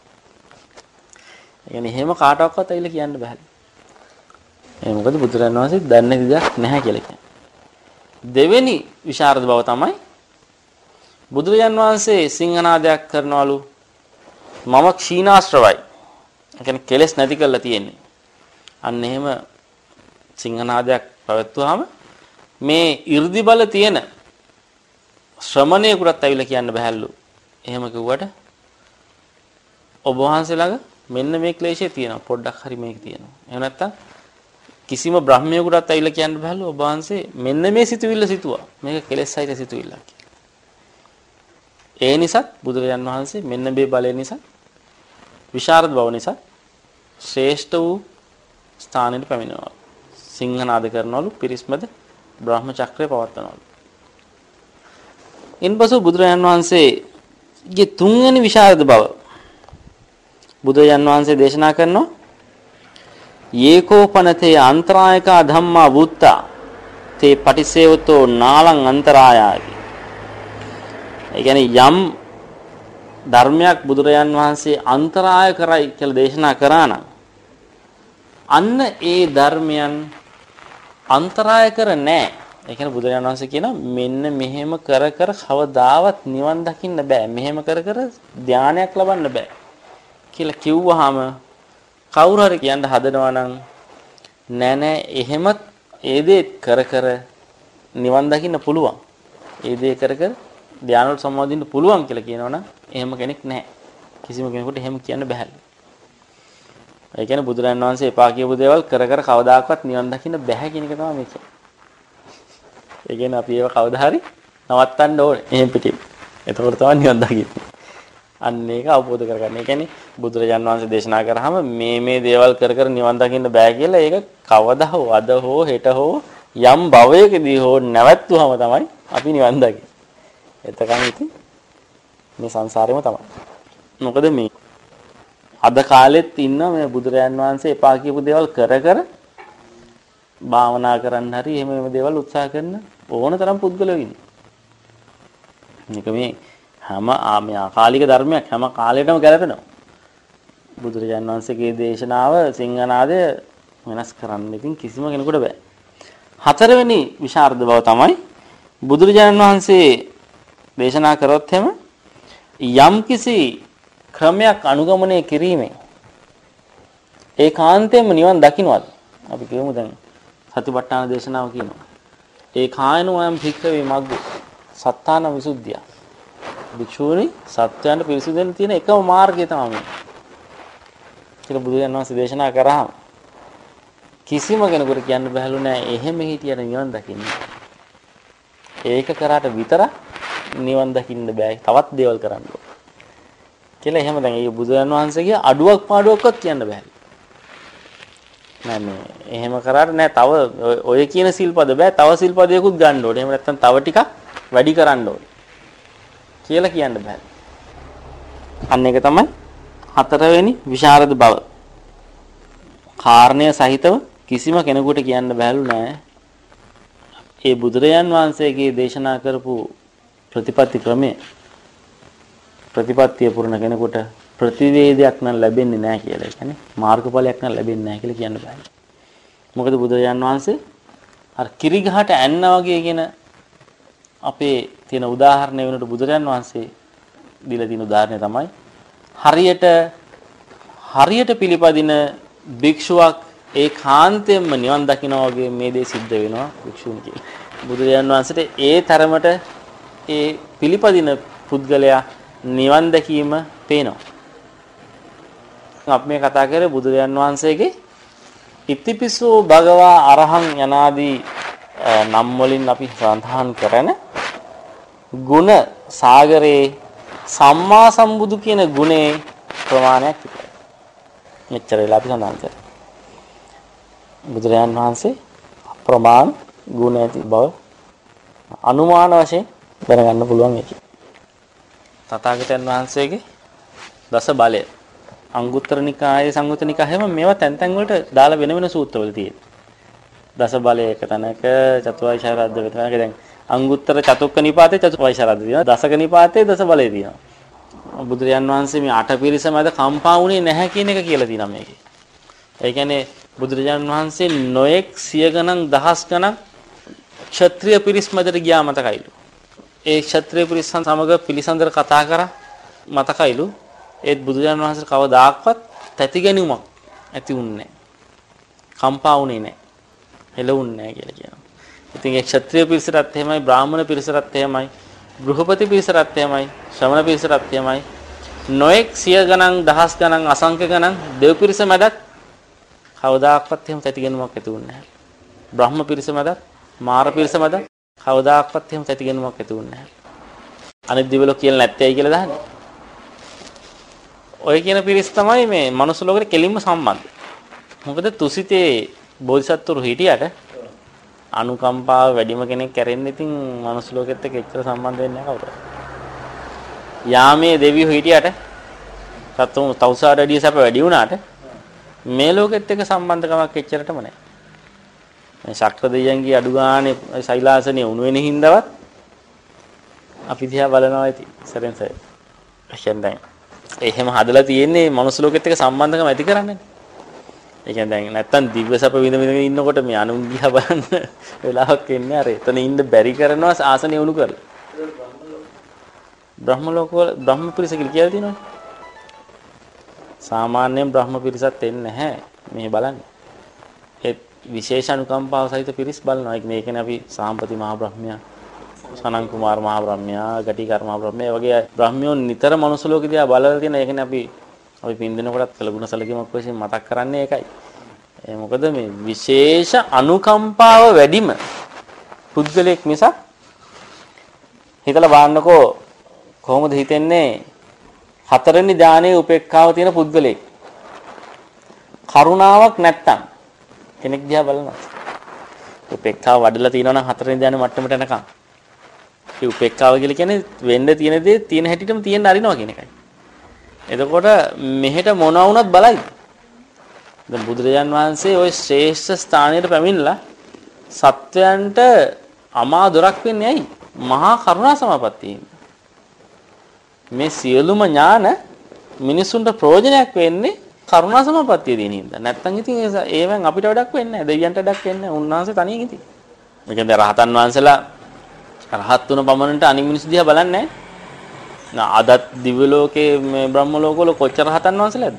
ඒ කියන්නේ එහෙම කාටවත් ඇවිල්ලා කියන්න බැහැලු. ඒ මොකද බුදුරජාන් වහන්සේ දන්නේ දෙයක් නැහැ කියලා කියන්නේ. දෙවෙනි විශාරද බව තමයි බුදුරජාන් වහන්සේ සිංහනාදයක් කරනවලු මම ක්ෂීණාශ්‍රවයි. ඒ කියන්නේ කෙලෙස් නැති කරලා තියෙන්නේ. අන්න එහෙම සිංහනාදයක් පැවැත්වුවාම මේ 이르දි බල තියෙන ශ්‍රමණේකුටත් ඇවිල්ලා කියන්න බැහැලු. එහෙම කිව්වට ඔබ වහන්සේ ළඟ මෙන්න මේ ක්ලේශය තියෙනවා. පොඩ්ඩක් හරි මේක තියෙනවා. එහෙම නැත්තම් කිසිම බ්‍රහ්මයෙකුටත් ඇවිල්ලා කියන්න බැහැලු ඔබ වහන්සේ මෙන්න මේ සිතුවිල්ල සිතුවා. මේක කෙලෙස් සහිත සිතුවිල්ලක් කියලා. ඒ නිසා බුදුරජාන් වහන්සේ මෙන්න මේ බලය නිසා විශාරද බව නිසා ශ්‍රේෂ්ඨ වූ ස්ථානෙට පැමිණෙනවා. සිංහනාද කරනවලු පිරිස්මද බ්‍රහ්ම චක්‍රය පවත්වනවලු. ඉන්පසු බුදුරජාන් වහන්සේගේ තුන්වෙනි විශාරද බව බුදුරජාන් වහන්සේ දේශනා කරනවා යේකෝපනතේ අන්තරායකා ධම්මා වුත්තා තේ පටිසේවතෝ නාලං අන්තරායාවි. ඒ කියන්නේ යම් ධර්මයක් බුදුරජාන් වහන්සේ අන්තරාය කරයි කියලා දේශනා කරා නම් අන්න ඒ ධර්මයන් අන්තරාය කර නැහැ. ඒ කියන්නේ බුදුරජාණන් වහන්සේ කියන මෙන්න මෙහෙම කර කර කවදාවත් නිවන් දකින්න බෑ. මෙහෙම කර කර ධානයක් ලබන්න බෑ කියලා කිව්වහම කවුරු හරි කියන්න හදනවා නම් නෑ නෑ එහෙමත් ඒ දේ කර කර නිවන් දකින්න පුළුවන්. ඒ දේ කර කර ධානවල සම්බන්ධින්න පුළුවන් කියලා කියනවනම් එහෙම කෙනෙක් නැහැ. කිසිම කෙනෙකුට එහෙම කියන්න බෑලු. ඒ කියන්නේ බුදුරජාණන් වහන්සේ එපා කියපු දේවල් කර කර කවදාකවත් නිවන් දකින්න බෑ කියන එක තමයි මේ කියන්නේ. ඒ කියන්නේ අපි ඒව කවදා හරි නවත්තන්න ඕනේ. එහෙම පිටින්. එතකොට තමයි නිවන් දකින්නේ. අන්න ඒක අවබෝධ කරගන්න. ඒ කියන්නේ බුදුරජාණන් වහන්සේ දේශනා කරාම මේ මේ දේවල් කර කර නිවන් දකින්න බෑ කියලා ඒක කවදා හෝ අද හෝ හෙට හෝ යම් භවයකදී හෝ නැවැත්තුවම තමයි අපි නිවන් දකින්නේ. එතකන් ඉතින් මේ සංසාරෙම තමයි. මොකද මේ අද කාලෙත් ඉන්න මේ බුදුරජාණන් වහන්සේ එපා කියපු දේවල් කර කර භාවනා කරන්න හරි එහෙම එහෙම දේවල් උත්සාහ කරන ඕන තරම් පුද්ගලයෝ ඉන්නේ. මේක මේ හැම ආමේ කාලික ධර්මයක් හැම කාලයකටම ගැලපෙනවා. බුදුරජාණන් වහන්සේගේ දේශනාව සිංහනාදය වෙනස් කරන්න ඉතින් කිසිම කෙනෙකුට බෑ. හතරවෙනි විශාරද බව තමයි බුදුරජාණන් වහන්සේ දේශනා කරොත් එහෙම යම් කිසි ක්‍රමයක් අනුගමනය කිරීමෙන් ඒකාන්තයෙන්ම නිවන් දකින්නවද? අපි කියමු දැන් සතිපට්ඨාන දේශනාව කියනවා. ඒ කායනෝයම් භික්ඛවේ මග්ග සත්තාන විසුද්ධිය. භික්ෂුණි සත්‍යයන්ට පිරිසුදෙන්න තියෙන එකම මාර්ගය තමයි මේ. කියලා බුදුරජාණන් වහන්සේ දේශනා කරාම කිසිම කෙනෙකුට කියන්න බැහැලු නෑ එහෙම හිටියට නිවන් දකින්න. ඒක කරාට විතර නිවන් දකින්න බෑ. තවත් දේවල් කරන්න ඕන. කියලා එහෙම දැන් ඒ බුදුරන් වහන්සේගේ අඩුවක් පාඩුවක්වත් කියන්න බෑ. නෑ මේ එහෙම කරාට නෑ තව ඔය කියන සිල්පද බෑ. තව සිල්පදයකුත් ගන්න ඕනේ. එහෙම නැත්නම් තව ටිකක් වැඩි කරන්න ඕනේ. කියලා කියන්න බෑ. අන්න ඒක තමයි හතරවෙනි විශාරද බව. කාරණය සහිතව කිසිම කෙනෙකුට කියන්න බැලු නෑ. ඒ බුදුරයන් වහන්සේගේ දේශනා කරපු ප්‍රතිපත්ති ක්‍රමය ප්‍රතිපත්තිය පුරන කෙනෙකුට ප්‍රතිවේදයක් නම් ලැබෙන්නේ නැහැ කියලා. ඒ කියන්නේ මාර්ගඵලයක් නම් ලැබෙන්නේ නැහැ කියලා කියන්න බෑ. මොකද බුදුරජාන් වහන්සේ අර කිරිගහට ඇන්නා වගේ කියන අපේ තියෙන උදාහරණය වෙනකොට බුදුරජාන් වහන්සේ දීලා තියෙන උදාහරණය තමයි හරියට හරියට පිළිපදින භික්ෂුවක් ඒකාන්තයෙන්ම නිවන් දකිනවා වගේ මේ දේ සිද්ධ වෙනවා භික්ෂුන් කියලා. බුදුරජාන් වහන්සේට ඒ තරමට ඒ පිළිපදින පුද්ගලයා නිවන් දැකීම පේනවා. අපි මේ කතා කරේ බුදුරජාන් වහන්සේගේ ඉතිපිසෝ භගවා අරහං යනාදී නම් වලින් අපි සඳහන් කරන ගුණ සාගරේ සම්මා සම්බුදු කියන ගුණේ ප්‍රමාණයක් විතරයි. මෙච්චර වෙලා අපි සඳහන් කරා. බුදුරජාන් වහන්සේ ප්‍රමාණ ගුණ ඇති බව අනුමාන වශයෙන් දැනගන්න පුළුවන් එක. තථාගතයන් වහන්සේගේ දස බලය අංගුත්තර නිකායේ සංයුත්ත නිකායේම මේවා තැන් තැන් වලට දාලා වෙන වෙන සූත්‍රවල තියෙනවා. දස බලය එක තැනක චතුරාර්ය වෙන තැනක දැන් අංගුත්තර චතුක්ක නිපාතේ චතුරාර්ය තියෙනවා. දසක නිපාතේ දස බලය තියෙනවා. බුදුරජාන් වහන්සේ මේ අට පිරිස මැද කම්පා වුණේ නැහැ කියන එක කියලා තියෙනවා මේකේ. ඒ කියන්නේ බුදුරජාන් වහන්සේ නොඑක් සිය ගණන් දහස් ගණන් ක්ෂත්‍රීය පිරිස් මැදට ගියා මතකයිලු. ඒ ක්ෂත්‍රීය පිරිස් සමග පිළිසඳර කතා කරා මතකයිලු. ඒත් බුදුරජාන් වහන්සේ කවදාක්වත් තැති ගැනීමක් ඇති වුණේ නැහැ. කම්පා වුණේ නැහැ. හෙළුන්නේ නැහැ කියලා කියනවා. ඉතින් ඒ ක්ෂත්‍රීය පිරිසටත් එහෙමයි, බ්‍රාහ්මණ පිරිසටත් එහෙමයි, ගෘහපති පිරිසටත් එහෙමයි, ශ්‍රමණ පිරිසටත් එහෙමයි. නොඑක් සිය ගණන් දහස් ගණන් අසංඛ්‍ය ගණන් දෙව් පිරිස මැදත් කවදාක්වත් එහෙම තැති ගැනීමක් ඇති වුණේ නැහැ. බ්‍රහ්ම පිරිස මැදත්, මාර පිරිස මැදත් කවදාක්වත් එහෙම තැති ගැනීමක් ඇති වුණේ නැහැ. අනිත් දිවලෝ කියලා නැත්තේයි කියලා දහන්නේ. ඔය කියන පිරිස් තමයි මේ මනුස්ස ලෝකෙට කෙලින්ම සම්බන්ධ. මොකද තුසිතේ බෝධිසත්වරු හිටියට අනුකම්පාව වැඩිම කෙනෙක් කැරෙන්නේ ඉතින් මනුස්ස ලෝකෙත් එක්ක එච්චර සම්බන්ධ වෙන්නේ නැහැ කවුරුත්. යාමේ දෙවියෝ හිටියට සතුන් තවුසාරඩිය සැප වැඩි වුණාට මේ ලෝකෙත් එක්ක සම්බන්ධකමක් එච්චරටම නැහැ. මේ ශක්‍ර දෙවියන්ගේ අඩු ගානේ සෛලාසනේ උණු වෙන හින්දාවත් අපි දිහා බලනවා ඇති සරෙන් සරේ. එහෙනම් එහෙම හදලා තියෙන්නේ මනුස්ස ලෝකෙත් එක්ක සම්බන්ධකම ඇති කරන්නේ. ඒ කියන්නේ දැන් නැත්තම් දිව්‍ය සැප විඳ විඳ ඉන්නකොට මේ අනුන් දිහා බලන්න වෙලාවක් එන්නේ අර එතන ඉන්න බැරි කරනවා ආසනෙ උණු කරලා. බ්‍රහ්ම ලෝක වල බ්‍රහ්ම පිරිස කියලා කියලා තියෙනවනේ. සාමාන්‍යයෙන් බ්‍රහ්ම පිරිසත් එන්නේ නැහැ මේ බලන්නේ. ඒ විශේෂ අනුකම්පාව සහිත පිරිස් බලනවා. ඒ කියන්නේ අපි සාම්පති මහ බ්‍රහ්මයා, සනන් කුමාර මහ බ්‍රහ්මයා, ගටිකාර මහ බ්‍රහ්මයා වගේ බ්‍රහ්මියෝ නිතර මනුස්ස ලෝකෙ දිහා බලලා තියෙන. ඒ කියන්නේ අපි අපි පින්දිනකොටත් කළගුණ සැලකීමක් වශයෙන් මතක් කරන්නේ ඒකයි. ඒ මොකද මේ විශේෂ අනුකම්පාව වැඩිම පුද්ගලෙක් මිසක් හිතලා බලන්නකෝ කොහොමද හිතෙන්නේ හතරෙනි ධානයේ උපේක්ඛාව තියෙන පුද්ගලෙක් කරුණාවක් නැත්තම් කෙනෙක් දිහා බලනවා. උපේක්ඛාව වඩලා තියෙනවා නම් හතරෙනි ධානයේ මට්ටමට එනකම් ඒ උපේක්ඛාව කියලා කියන්නේ වෙන්න තියෙන දේ තියෙන හැටිටම තියෙන්න අරිනවා කියන එකයි. එතකොට මෙහෙට මොනවා වුණත් බලයි. දැන් බුදුරජාන් වහන්සේ ওই ශ්‍රේෂ්ඨ ස්ථානයට පැමිණලා සත්වයන්ට අමා දොරක් වෙන්නේ ඇයි? මහා කරුණා සමාපත්තියෙන්. මේ සියලුම ඥාන මිනිසුන්ට ප්‍රයෝජනයක් වෙන්නේ කරුණා සමාපත්තිය දෙන හින්දා. නැත්තම් ඉතින් ඒවෙන් අපිට වැඩක් වෙන්නේ නැහැ. දෙවියන්ට වැඩක් වෙන්නේ නැහැ. උන්වහන්සේ තනියෙන් ඉතින්. ඒ කියන්නේ රහතන් වහන්සේලා රහත් තුන පමණට අනිත් මිනිස්සු දිහා බලන්නේ නැහැ. අදත් දිව්‍ය ලෝකේ මේ බ්‍රහ්ම ලෝකවල කොච්චර රහතන් වහන්සේලාද?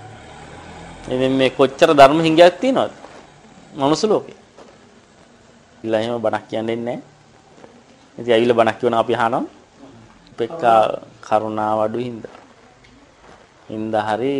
ඉතින් මේ කොච්චර ධර්ම හිඟයක් තියෙනවද? මනුස්ස ලෝකේ. ඉල්ලා එහෙම බණක් කියන්නේ නැහැ. ඉතින් ඇවිල්ලා බණක් කියනවා අපි අහනවා. උපේක්ඛා කරුණාව අඩු හින්දා. හින්දා හරි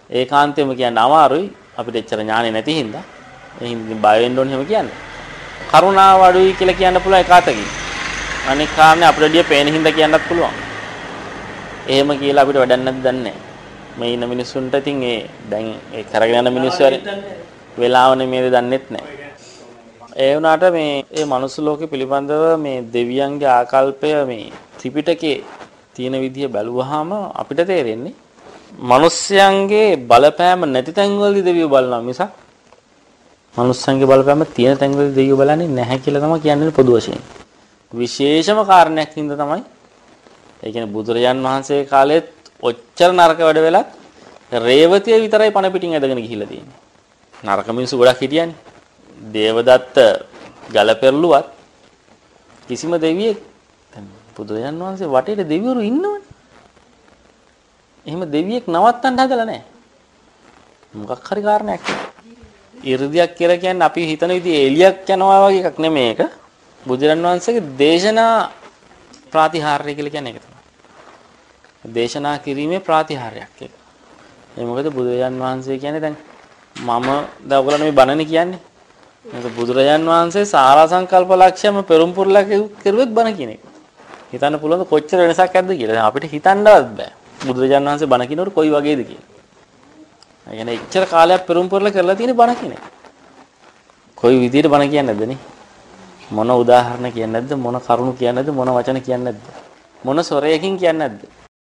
ඒකාන්තයෙන්ම කියන්න අමාරුයි. අපිට එච්චර ඥානෙ නැති හින්දා. ඒ හින්දා බය වෙන්න ඕනේ එහෙම කියන්නේ. කරුණාව අඩුයි කියලා කියන්න පුළුවන් එක අතකින්. අනික කාරණේ අපිට වැඩිය පේන හින්දා කියන්නත් පුළුවන්. එහෙම කියලා අපිට වැඩක් නැද්ද දන්නේ නැහැ. මේ ඉන්න මිනිස්සුන්ට ඉතින් ඒ දැන් ඒ කරගෙන යන මිනිස්සු හරි වෙලාවනේ මේ දන්නෙත් නැහැ. ඒ වුණාට මේ ඒ මනුස්ස ලෝකෙ පිළිබඳව මේ දෙවියන්ගේ ආකල්පය මේ ත්‍රිපිටකේ තියෙන විදිය බැලුවාම අපිට තේරෙන්නේ මිනිස්යන්ගේ බලපෑම නැති තැන්වලදී දෙවියෝ බලනවා මිසක් මිනිස්යන්ගේ බලපෑම තියෙන තැන්වලදී දෙවියෝ බලන්නේ නැහැ කියලා තමයි කියන්නේ පොදු වශයෙන්. විශේෂම කාරණයක් හින්දා තමයි ඒ කියන්නේ බුදුරජාන් වහන්සේ කාලෙත් ඔච්චර නරක වැඩ වෙලත් රේවතිය විතරයි පණ පිටින් ඇදගෙන ගිහිල්ලා තියෙන්නේ. නරක මිනිස්සු ගොඩක් හිටියනේ. දේවදත්ත ගල පෙරළුවත් කිසිම දෙවියෙක් දැන් බුදුරජාන් වහන්සේ වටේට දෙවිවරු ඉන්නවනේ. එහෙම දෙවියෙක් නවත්තන්න හදලා නැහැ. මොකක් හරි කාරණයක්. 이르දියක් කියලා කියන්නේ අපි හිතන විදිහේ එලියක් යනවා වගේ එකක් නෙමෙයි ඒක. බුදුරජාන් වහන්සේගේ දේශනා ප්‍රාතිහාර්ය කියලා කියන්නේ ඒක තමයි. දේශනා කිරීමේ ප්‍රාතිහාර්යයක් ඒක. ඒ මොකද බුදුරජාන් වහන්සේ කියන්නේ දැන් මම දැන් ඔයගොල්ලෝ මේ බණනේ කියන්නේ. මොකද බුදුරජාන් වහන්සේ සාරා සංකල්ප ලක්ෂ්‍යම පෙරම්පුරලා කෙරුවෙත් බණ කියන එක. හිතන්න පුළුවන් කොච්චර වෙනසක් ඇද්ද කියලා. දැන් අපිට හිතන්නවත් බෑ. බුදුරජාන් වහන්සේ බණ කියනකොට කොයි වගේද කියලා. ඒ කියන්නේ එච්චර කාලයක් පෙරම්පුරලා කරලා තියෙන බණ කියන එක. කොයි විදිහට බණ කියන්නේ නැද්ද නේ? මොන උදාහරණ කියන්නේ නැද්ද? මොන කරුණු කියන්නේ නැද්ද? මොන වචන කියන්නේ නැද්ද? මොන ස්වරයකින් කියන්නේ නැද්ද?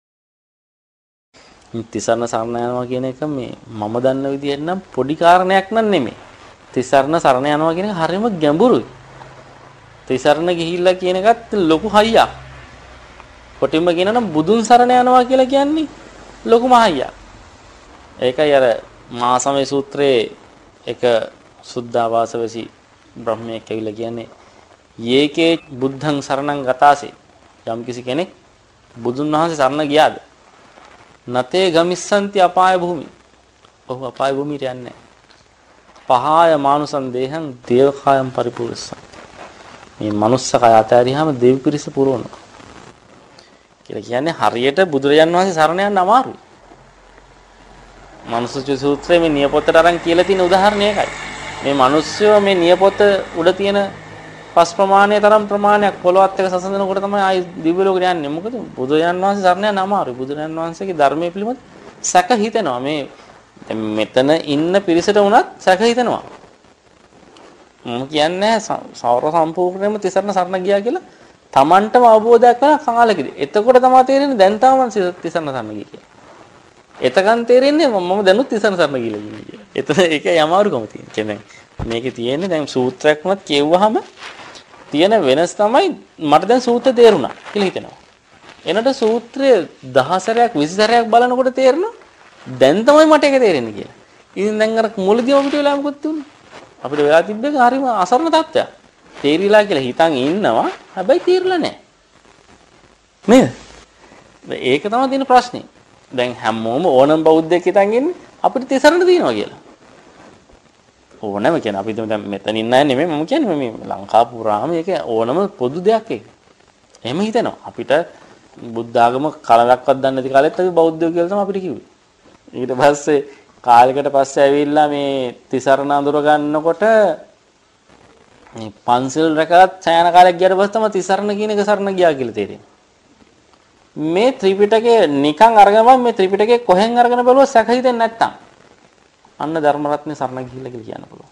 තිසරණ සරණ යනවා කියන එක මේ මම දන්න විදිහට නම් පොඩි කාරණයක් නන් නෙමෙයි. තිසරණ සරණ යනවා කියන එක හරියම ගැඹුරුයි. තිසරණ ගිහිල්ලා කියන එකත් ලොකු හයියක්. කොටින්ම කියනනම් බුදුන් සරණ යනවා කියලා කියන්නේ ලොකුම හයියක්. ඒකයි අර මාසමේ සූත්‍රයේ එක සුද්ධාවාසවසි බ්‍රහ්මයෙක් ඇවිල්ලා කියන්නේ යේකේ බුද්ධං සරණං ගතාසේ යම් කිසි කෙනෙක් බුදුන් වහන්සේ සරණ ගියාද නතේ ගමිස්සන්ති අපාය භූමි. ඔහු අපාය භූමියට යන්නේ නැහැ. පහාය මානුසං දේහං දේවකායම් පරිපූර්ණසං. මේ මනුස්ස කය අතහැරියාම දෙව් පිරිස පුරවනවා. කියලා කියන්නේ හරියට බුදුරජාන් වහන්සේ සරණ යන්න අමාරුයි. මනුස්ස සූත්‍රයේ මේ නියපොත්තට අරන් කියලා තියෙන උදාහරණය එකයි. මේ මිනිස්සු මේ නියපොත්ත උඩ තියෙන පස් ප්‍රමාණය තරම් ප්‍රමාණයක් පොළොවත් එක සසඳනකොට තමයි ආයි දිව්‍ය ලෝකෙට යන්නේ. මොකද බුදුරජාන් වහන්සේ සරණ යන්න අමාරුයි. බුදුරජාන් වහන්සේගේ ධර්මයේ පිළිබඳ සැක හිතෙනවා. මේ මෙතන ඉන්න පිරිසට වුණත් සැක හිතෙනවා. මම කියන්නේ සෞර සම්පූර්ණයෙන්ම තිසරණ සරණ ගියා කියලා Tamanටම අවබෝධයක් කරන කාලෙකදී. එතකොට තමයි තේරෙන්නේ දැන් තාම තිසරණ සරණ ගියේ කියලා. එතකන් තේරෙන්නේ මම දැනුත් තිසරණ සරණ ගිහලා ඉන්නේ කියලා. එතන ඒකයි අමාරුකම තියෙන්නේ. කියන්නේ මේකේ තියෙන්නේ දැන් සූත්‍රයක් වුණත් කියවුවාම තියෙන වෙනස් තමයි මට දැන් සූත්‍රය තේරුණා කියලා හිතෙනවා. එනට සූත්‍රය දහසරයක් විසිසරයක් බලනකොට තේරෙනවා දැන් තමයි මට ඒක තේරෙන්නේ කියලා. ඉතින් දැන් අර මුලදී අපිට වෙලා මොකද තුන්නේ? අපිට වෙලා තිබ්බේ හරිම අසරණ තත්ත්වයක්. තේරිලා කියලා හිතන් ඉන්නවා. හැබැයි තේරිලා නැහැ. නේද? ඒක තමයි තියෙන ප්‍රශ්නේ. දැන් හැමෝම ඕනම බෞද්ධයෙක් හිතන් ඉන්නේ අපිට තිසරණ දිනනවා කියලා. ඕනම කියන්නේ අපි දැන් මෙතන ඉන්න අය නෙමෙයි මම කියන්නේ මේ ලංකාව පුරාම ඒක ඕනම පොදු දෙයක් ඒක. එහෙම හිතෙනවා. අපිට බුද්ධ ආගම කලලක්වත් දන්නේ නැති කාලෙත් අපි බෞද්ධයෝ කියලා තමයි අපිට කිව්වේ. ඊට පස්සේ කාලයකට පස්සේ ඇවිල්ලා මේ තිසරණ අඳුර ගන්නකොට මේ පන්සිල් රැකලා සෑහෙන කාලයක් ගියාට පස්සේ තමයි තිසරණ කියන එක සරණ ගියා කියලා තේරෙන්නේ. මේ ත්‍රිපිටකය නිකන් අරගෙන මේ ත්‍රිපිටකේ කොහෙන් අරගෙන බලුවා සැක හිතෙන්නේ නැත්තම් අන්න ධර්ම රත්නේ සරණ ගිහිල්ලා කියලා කියන්න පුළුවන්.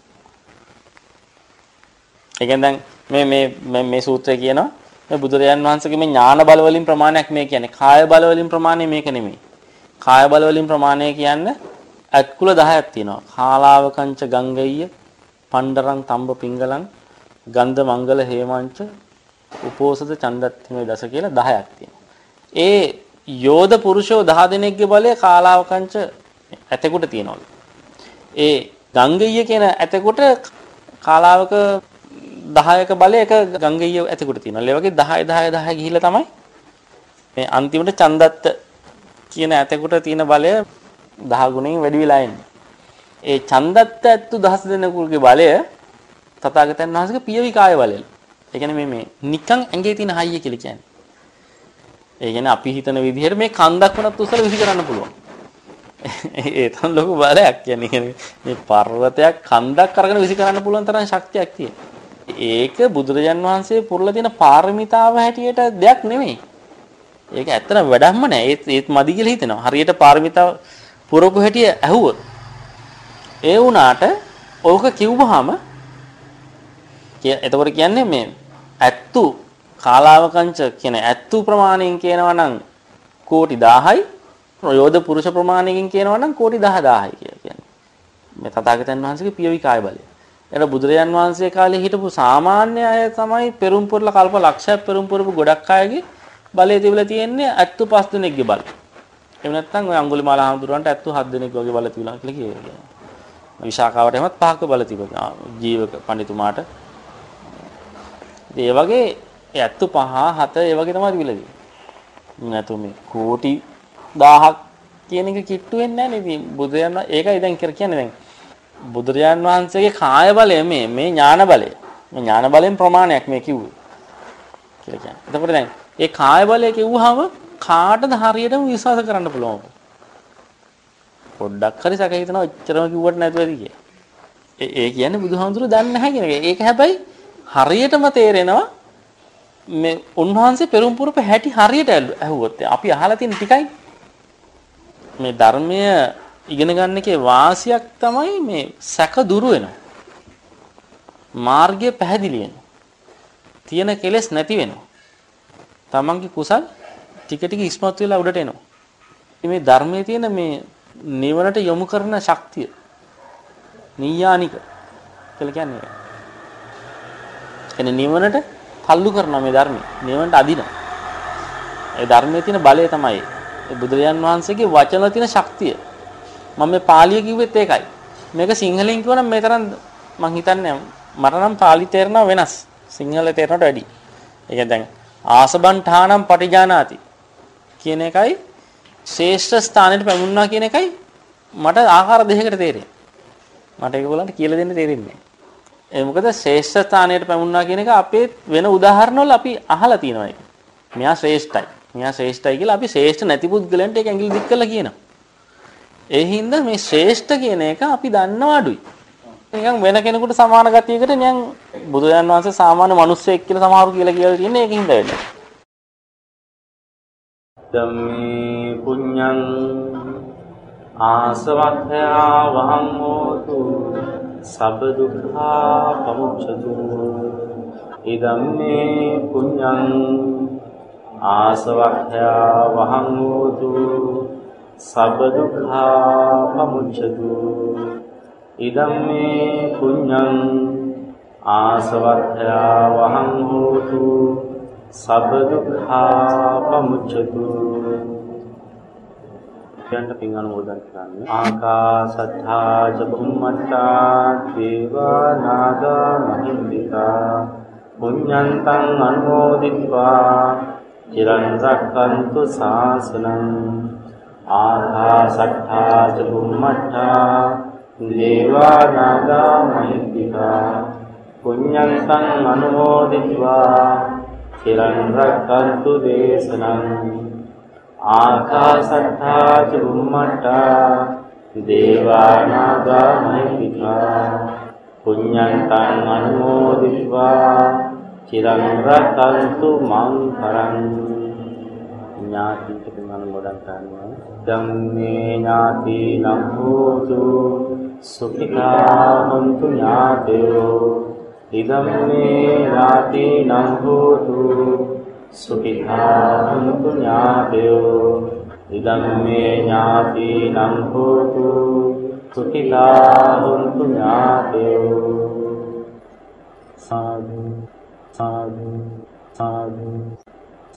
ඒ කියන්නේ දැන් මේ මේ මේ සූත්‍රය කියනවා මේ බුදුරජාන් වහන්සේගේ මේ ඥාන බල වලින් ප්‍රමාණයක් මේ කියන්නේ කාය බල වලින් ප්‍රමාණය මේක නෙමෙයි. කාය බල වලින් ප්‍රමාණය කියන්නේ අත්කුල දහයක් තියෙනවා. කාලාවකංච ගංගෙය්‍ය පණ්ඩරං තම්බ පිංගලං ගන්ධ මංගල හේමංච උපෝසත චන්දත්තිමේ දස කියලා දහයක් තියෙනවා. ඒ යෝධ පුරුෂෝ දහ දෙනෙක්ගේ බලය කාලාවකංච ඇතෙකුට තියෙනවා. ඒ ගංගෙය්‍ය කියන ඇතෙකුට කාලාවක දහයක බලය එක ගංගෙය්‍ය ඇතෙකුට තියෙනවා. ඒ වගේ දහය දහය දහය ගිහිල්ලා තමයි මේ අන්තිමට චන්දත්ත කියන ඇතෙකුට තියෙන බලය දහ ගුණයෙන් වැඩි වෙලා එන්නේ. ඒ චන්දත්ත ඇත්තු දහස් දෙනෙකුගේ බලය තථාගතයන් වහන්සේගේ පියවි කාය බලය. ඒ කියන්නේ මේ මේ නිකන් ඇඟේ තියෙන හයිය කියලා කියන්නේ. ඒ කියන්නේ අපි හිතන විදිහට මේ කන්දක් වුණත් උසල විසි කරන්න පුළුවන්. ඒ තරම් ලොකු බලයක් කියන්නේ මේ පර්වතයක් කන්දක් අරගෙන විසි කරන්න පුළුවන් තරම් ශක්තියක් තියෙනවා. ඒක බුදුරජාන් වහන්සේ පුරලා තියෙන පාරමිතාව හැටියට දෙයක් නෙමෙයි. ඒක ඇත්තට වැඩක්ම නෑ. ඒත් ඒත් මදි කියලා හිතෙනවා. හරියට පාරමිතාව පුරපු හැටි ඇහුවොත් ඒ වුණාට ඕක කිව්වහම එතකොට කියන්නේ මේ ඇත්තු කාලාවකංච කියන ඇත්තු ප්‍රමාණයෙන් කියනවා නම් කෝටි දහයයි යෝධ පුරුෂ ප්‍රමාණයකින් කියනවා නම් කෝටි දහ දහයයි කියලා කියන්නේ. මේ තථාගතයන් වහන්සේගේ පියවි කාය බලය. එතන බුදුරජාන් වහන්සේ කාලේ හිටපු සාමාන්‍ය අය තමයි පෙරම් පුරලා කල්ප ලක්ෂයක් පෙරම් පුරපු ගොඩක් අයගේ බලය තිබිලා තියෙන්නේ ඇත්තු පස් දෙනෙක්ගේ බලය. එහෙම නැත්නම් ඔය අඟුලිමාල හාමුදුරන්ට ඇත්තු හත් දෙනෙක් වගේ බල තිබුණා කියලා කියනවා. විශාකාවට එමත් පහක බල තිබුණා ජීවක පඬිතුමාට. ඒ වගේ ඇත්තු පහ හත ඒ වගේ තමයි තිබිලා තියෙන්නේ. නැතු මේ කෝටි දහයක් කියන එක කිට්ටු වෙන්නේ නැහැ නේද? බුදුරජාණන් ඒකයි දැන් කියන්නේ දැන් බුදුරජාන් වහන්සේගේ කාය බලය මේ මේ ඥාන බලය. මේ ඥාන බලයෙන් ප්‍රමාණයක් මේ කිව්වේ. කියලා කියන්නේ. එතකොට දැන් ඒ කාය බලය කිව්වහම කාටද හරියටම විශ්වාස කරන්න පුළුවන්? පොඩ්ඩක් හරි සැක හිතනවා එච්චරම කිව්වට නැතුව ඇති කියලා. ඒ ඒ කියන්නේ බුදුහාමුදුරුවෝ දන්නේ නැහැ කියන එක. ඒක හැබැයි හරියටම තේරෙනවා මේ උන්වහන්සේ පෙරම් පුරප හැටි හරියට ඇහුවොත් අපි අහලා තියෙන ටිකයි මේ ධර්මය ඉගෙන ගන්න එකේ වාසියක් තමයි මේ සැක දුරු වෙනවා. මාර්ගය පැහැදිලි වෙනවා. තියෙන කෙලෙස් නැති වෙනවා. තමන්ගේ කුසල් ටික ටික ඉස්මතු වෙලා උඩට එනවා. මේ ධර්මයේ තියෙන මේ නිවනට යොමු කරන ශක්තිය නීයානික කියලා කියන්නේ. එනේ නිවනට තල්ලු කරනවා මේ ධර්මය. නිවනට අදිනවා. ඒ ධර්මයේ තියෙන බලය තමයි ඒ බුදුරජාන් වහන්සේගේ වචන තියෙන ශක්තිය. මම මේ පාලිය කිව්වෙත් ඒකයි. මේක සිංහලෙන් කිව්වනම් මේ තරම් මං හිතන්නේ මට නම් පාලි තේරෙනවා වෙනස්. සිංහල තේරෙනට වැඩි. ඒ කියන්නේ දැන් ආසබන්ඨානම් පටිජානාති කියන එකයි ශ්‍රේෂ්ඨ ස්ථානෙට පැමුණා කියන එකයි මට ආකාර දෙකකට තේරෙන්නේ. මට ඒගොල්ලන්ට කියලා දෙන්න තේරෙන්නේ නැහැ. ඒ මොකද ශ්‍රේෂ්ඨ ස්ථානයට පැමුණා කියන එක අපේ වෙන උදාහරණවල අපි අහලා තියෙනවා ඒක. මෙයා ශ්‍රේෂ්ඨයි. මෙයා ශ්‍රේෂ්ඨයි කියලා අපි ශ්‍රේෂ්ඨ නැති පුද්ගලයන්ට ඒක ඇඟිලි දික් කරලා කියනවා. ඒ හින්දා මේ ශ්‍රේෂ්ඨ කියන එක අපි දන්නව අඩුයි. නිකන් වෙන කෙනෙකුට සමාන ගතියකට නිකන් බුදුරජාණන් වහන්සේ සාමාන්‍ය මිනිස්සෙක් කියලා සමහරු කියලා කියලා තියෙන්නේ ඒකින් වෙන්නේ. ධම්මේ පුඤ්ඤං ආසවක්ඛයා වහං හෝතු සබ්බ දුක්ඛා පමුච්ඡතු. ඉදම්මේ පුඤ්ඤං ආසවක්ඛයා වහං හෝතු සබ්බ දුක්ඛා පමුච්ඡතු. ඉදම්මේ පුඤ්ඤං ආසවක්ඛයා වහං හෝතු සබ්බ දුක්ඛා පමුච්ඡතු. යන්න පින් අනුමෝදන් කරන්නේ. ආකාසත්තා ච බුම්මත්තා දේවා නාග මහින්దికා පුඤ්ඤන්තං අනුමෝදිत्वा චිරං රක්ඛන්තු ශාසනං. ආකාසත්තා ච බුම්මත්තා දේවා නාග මහින්దికා පුඤ්ඤන්තං අනුමෝදිत्वा චිරං රක්ඛන්තු දේශනං. ආකාසත්තා ච බුම්මත්තා දේවා නාග මහින්దికා පුඤ්ඤන්තං අනුමෝදිत्वा චිරං රක්ඛන්තු මං පරං. ඥාතික අනුමෝදන් කරනවා. ධම්මේ ඥාතිනම් හෝතු සුඛිතා හොන්තු ඥාතයෝ. ඉදම්මේ ඥාතිනම් හෝතු සුඛිතා හොන්තු ඥාතයෝ. ඉදම්මේ ඥාතිනම් හෝතු සුඛිතා හොන්තු ඥාතයෝ. සාදු සාදු සාදු.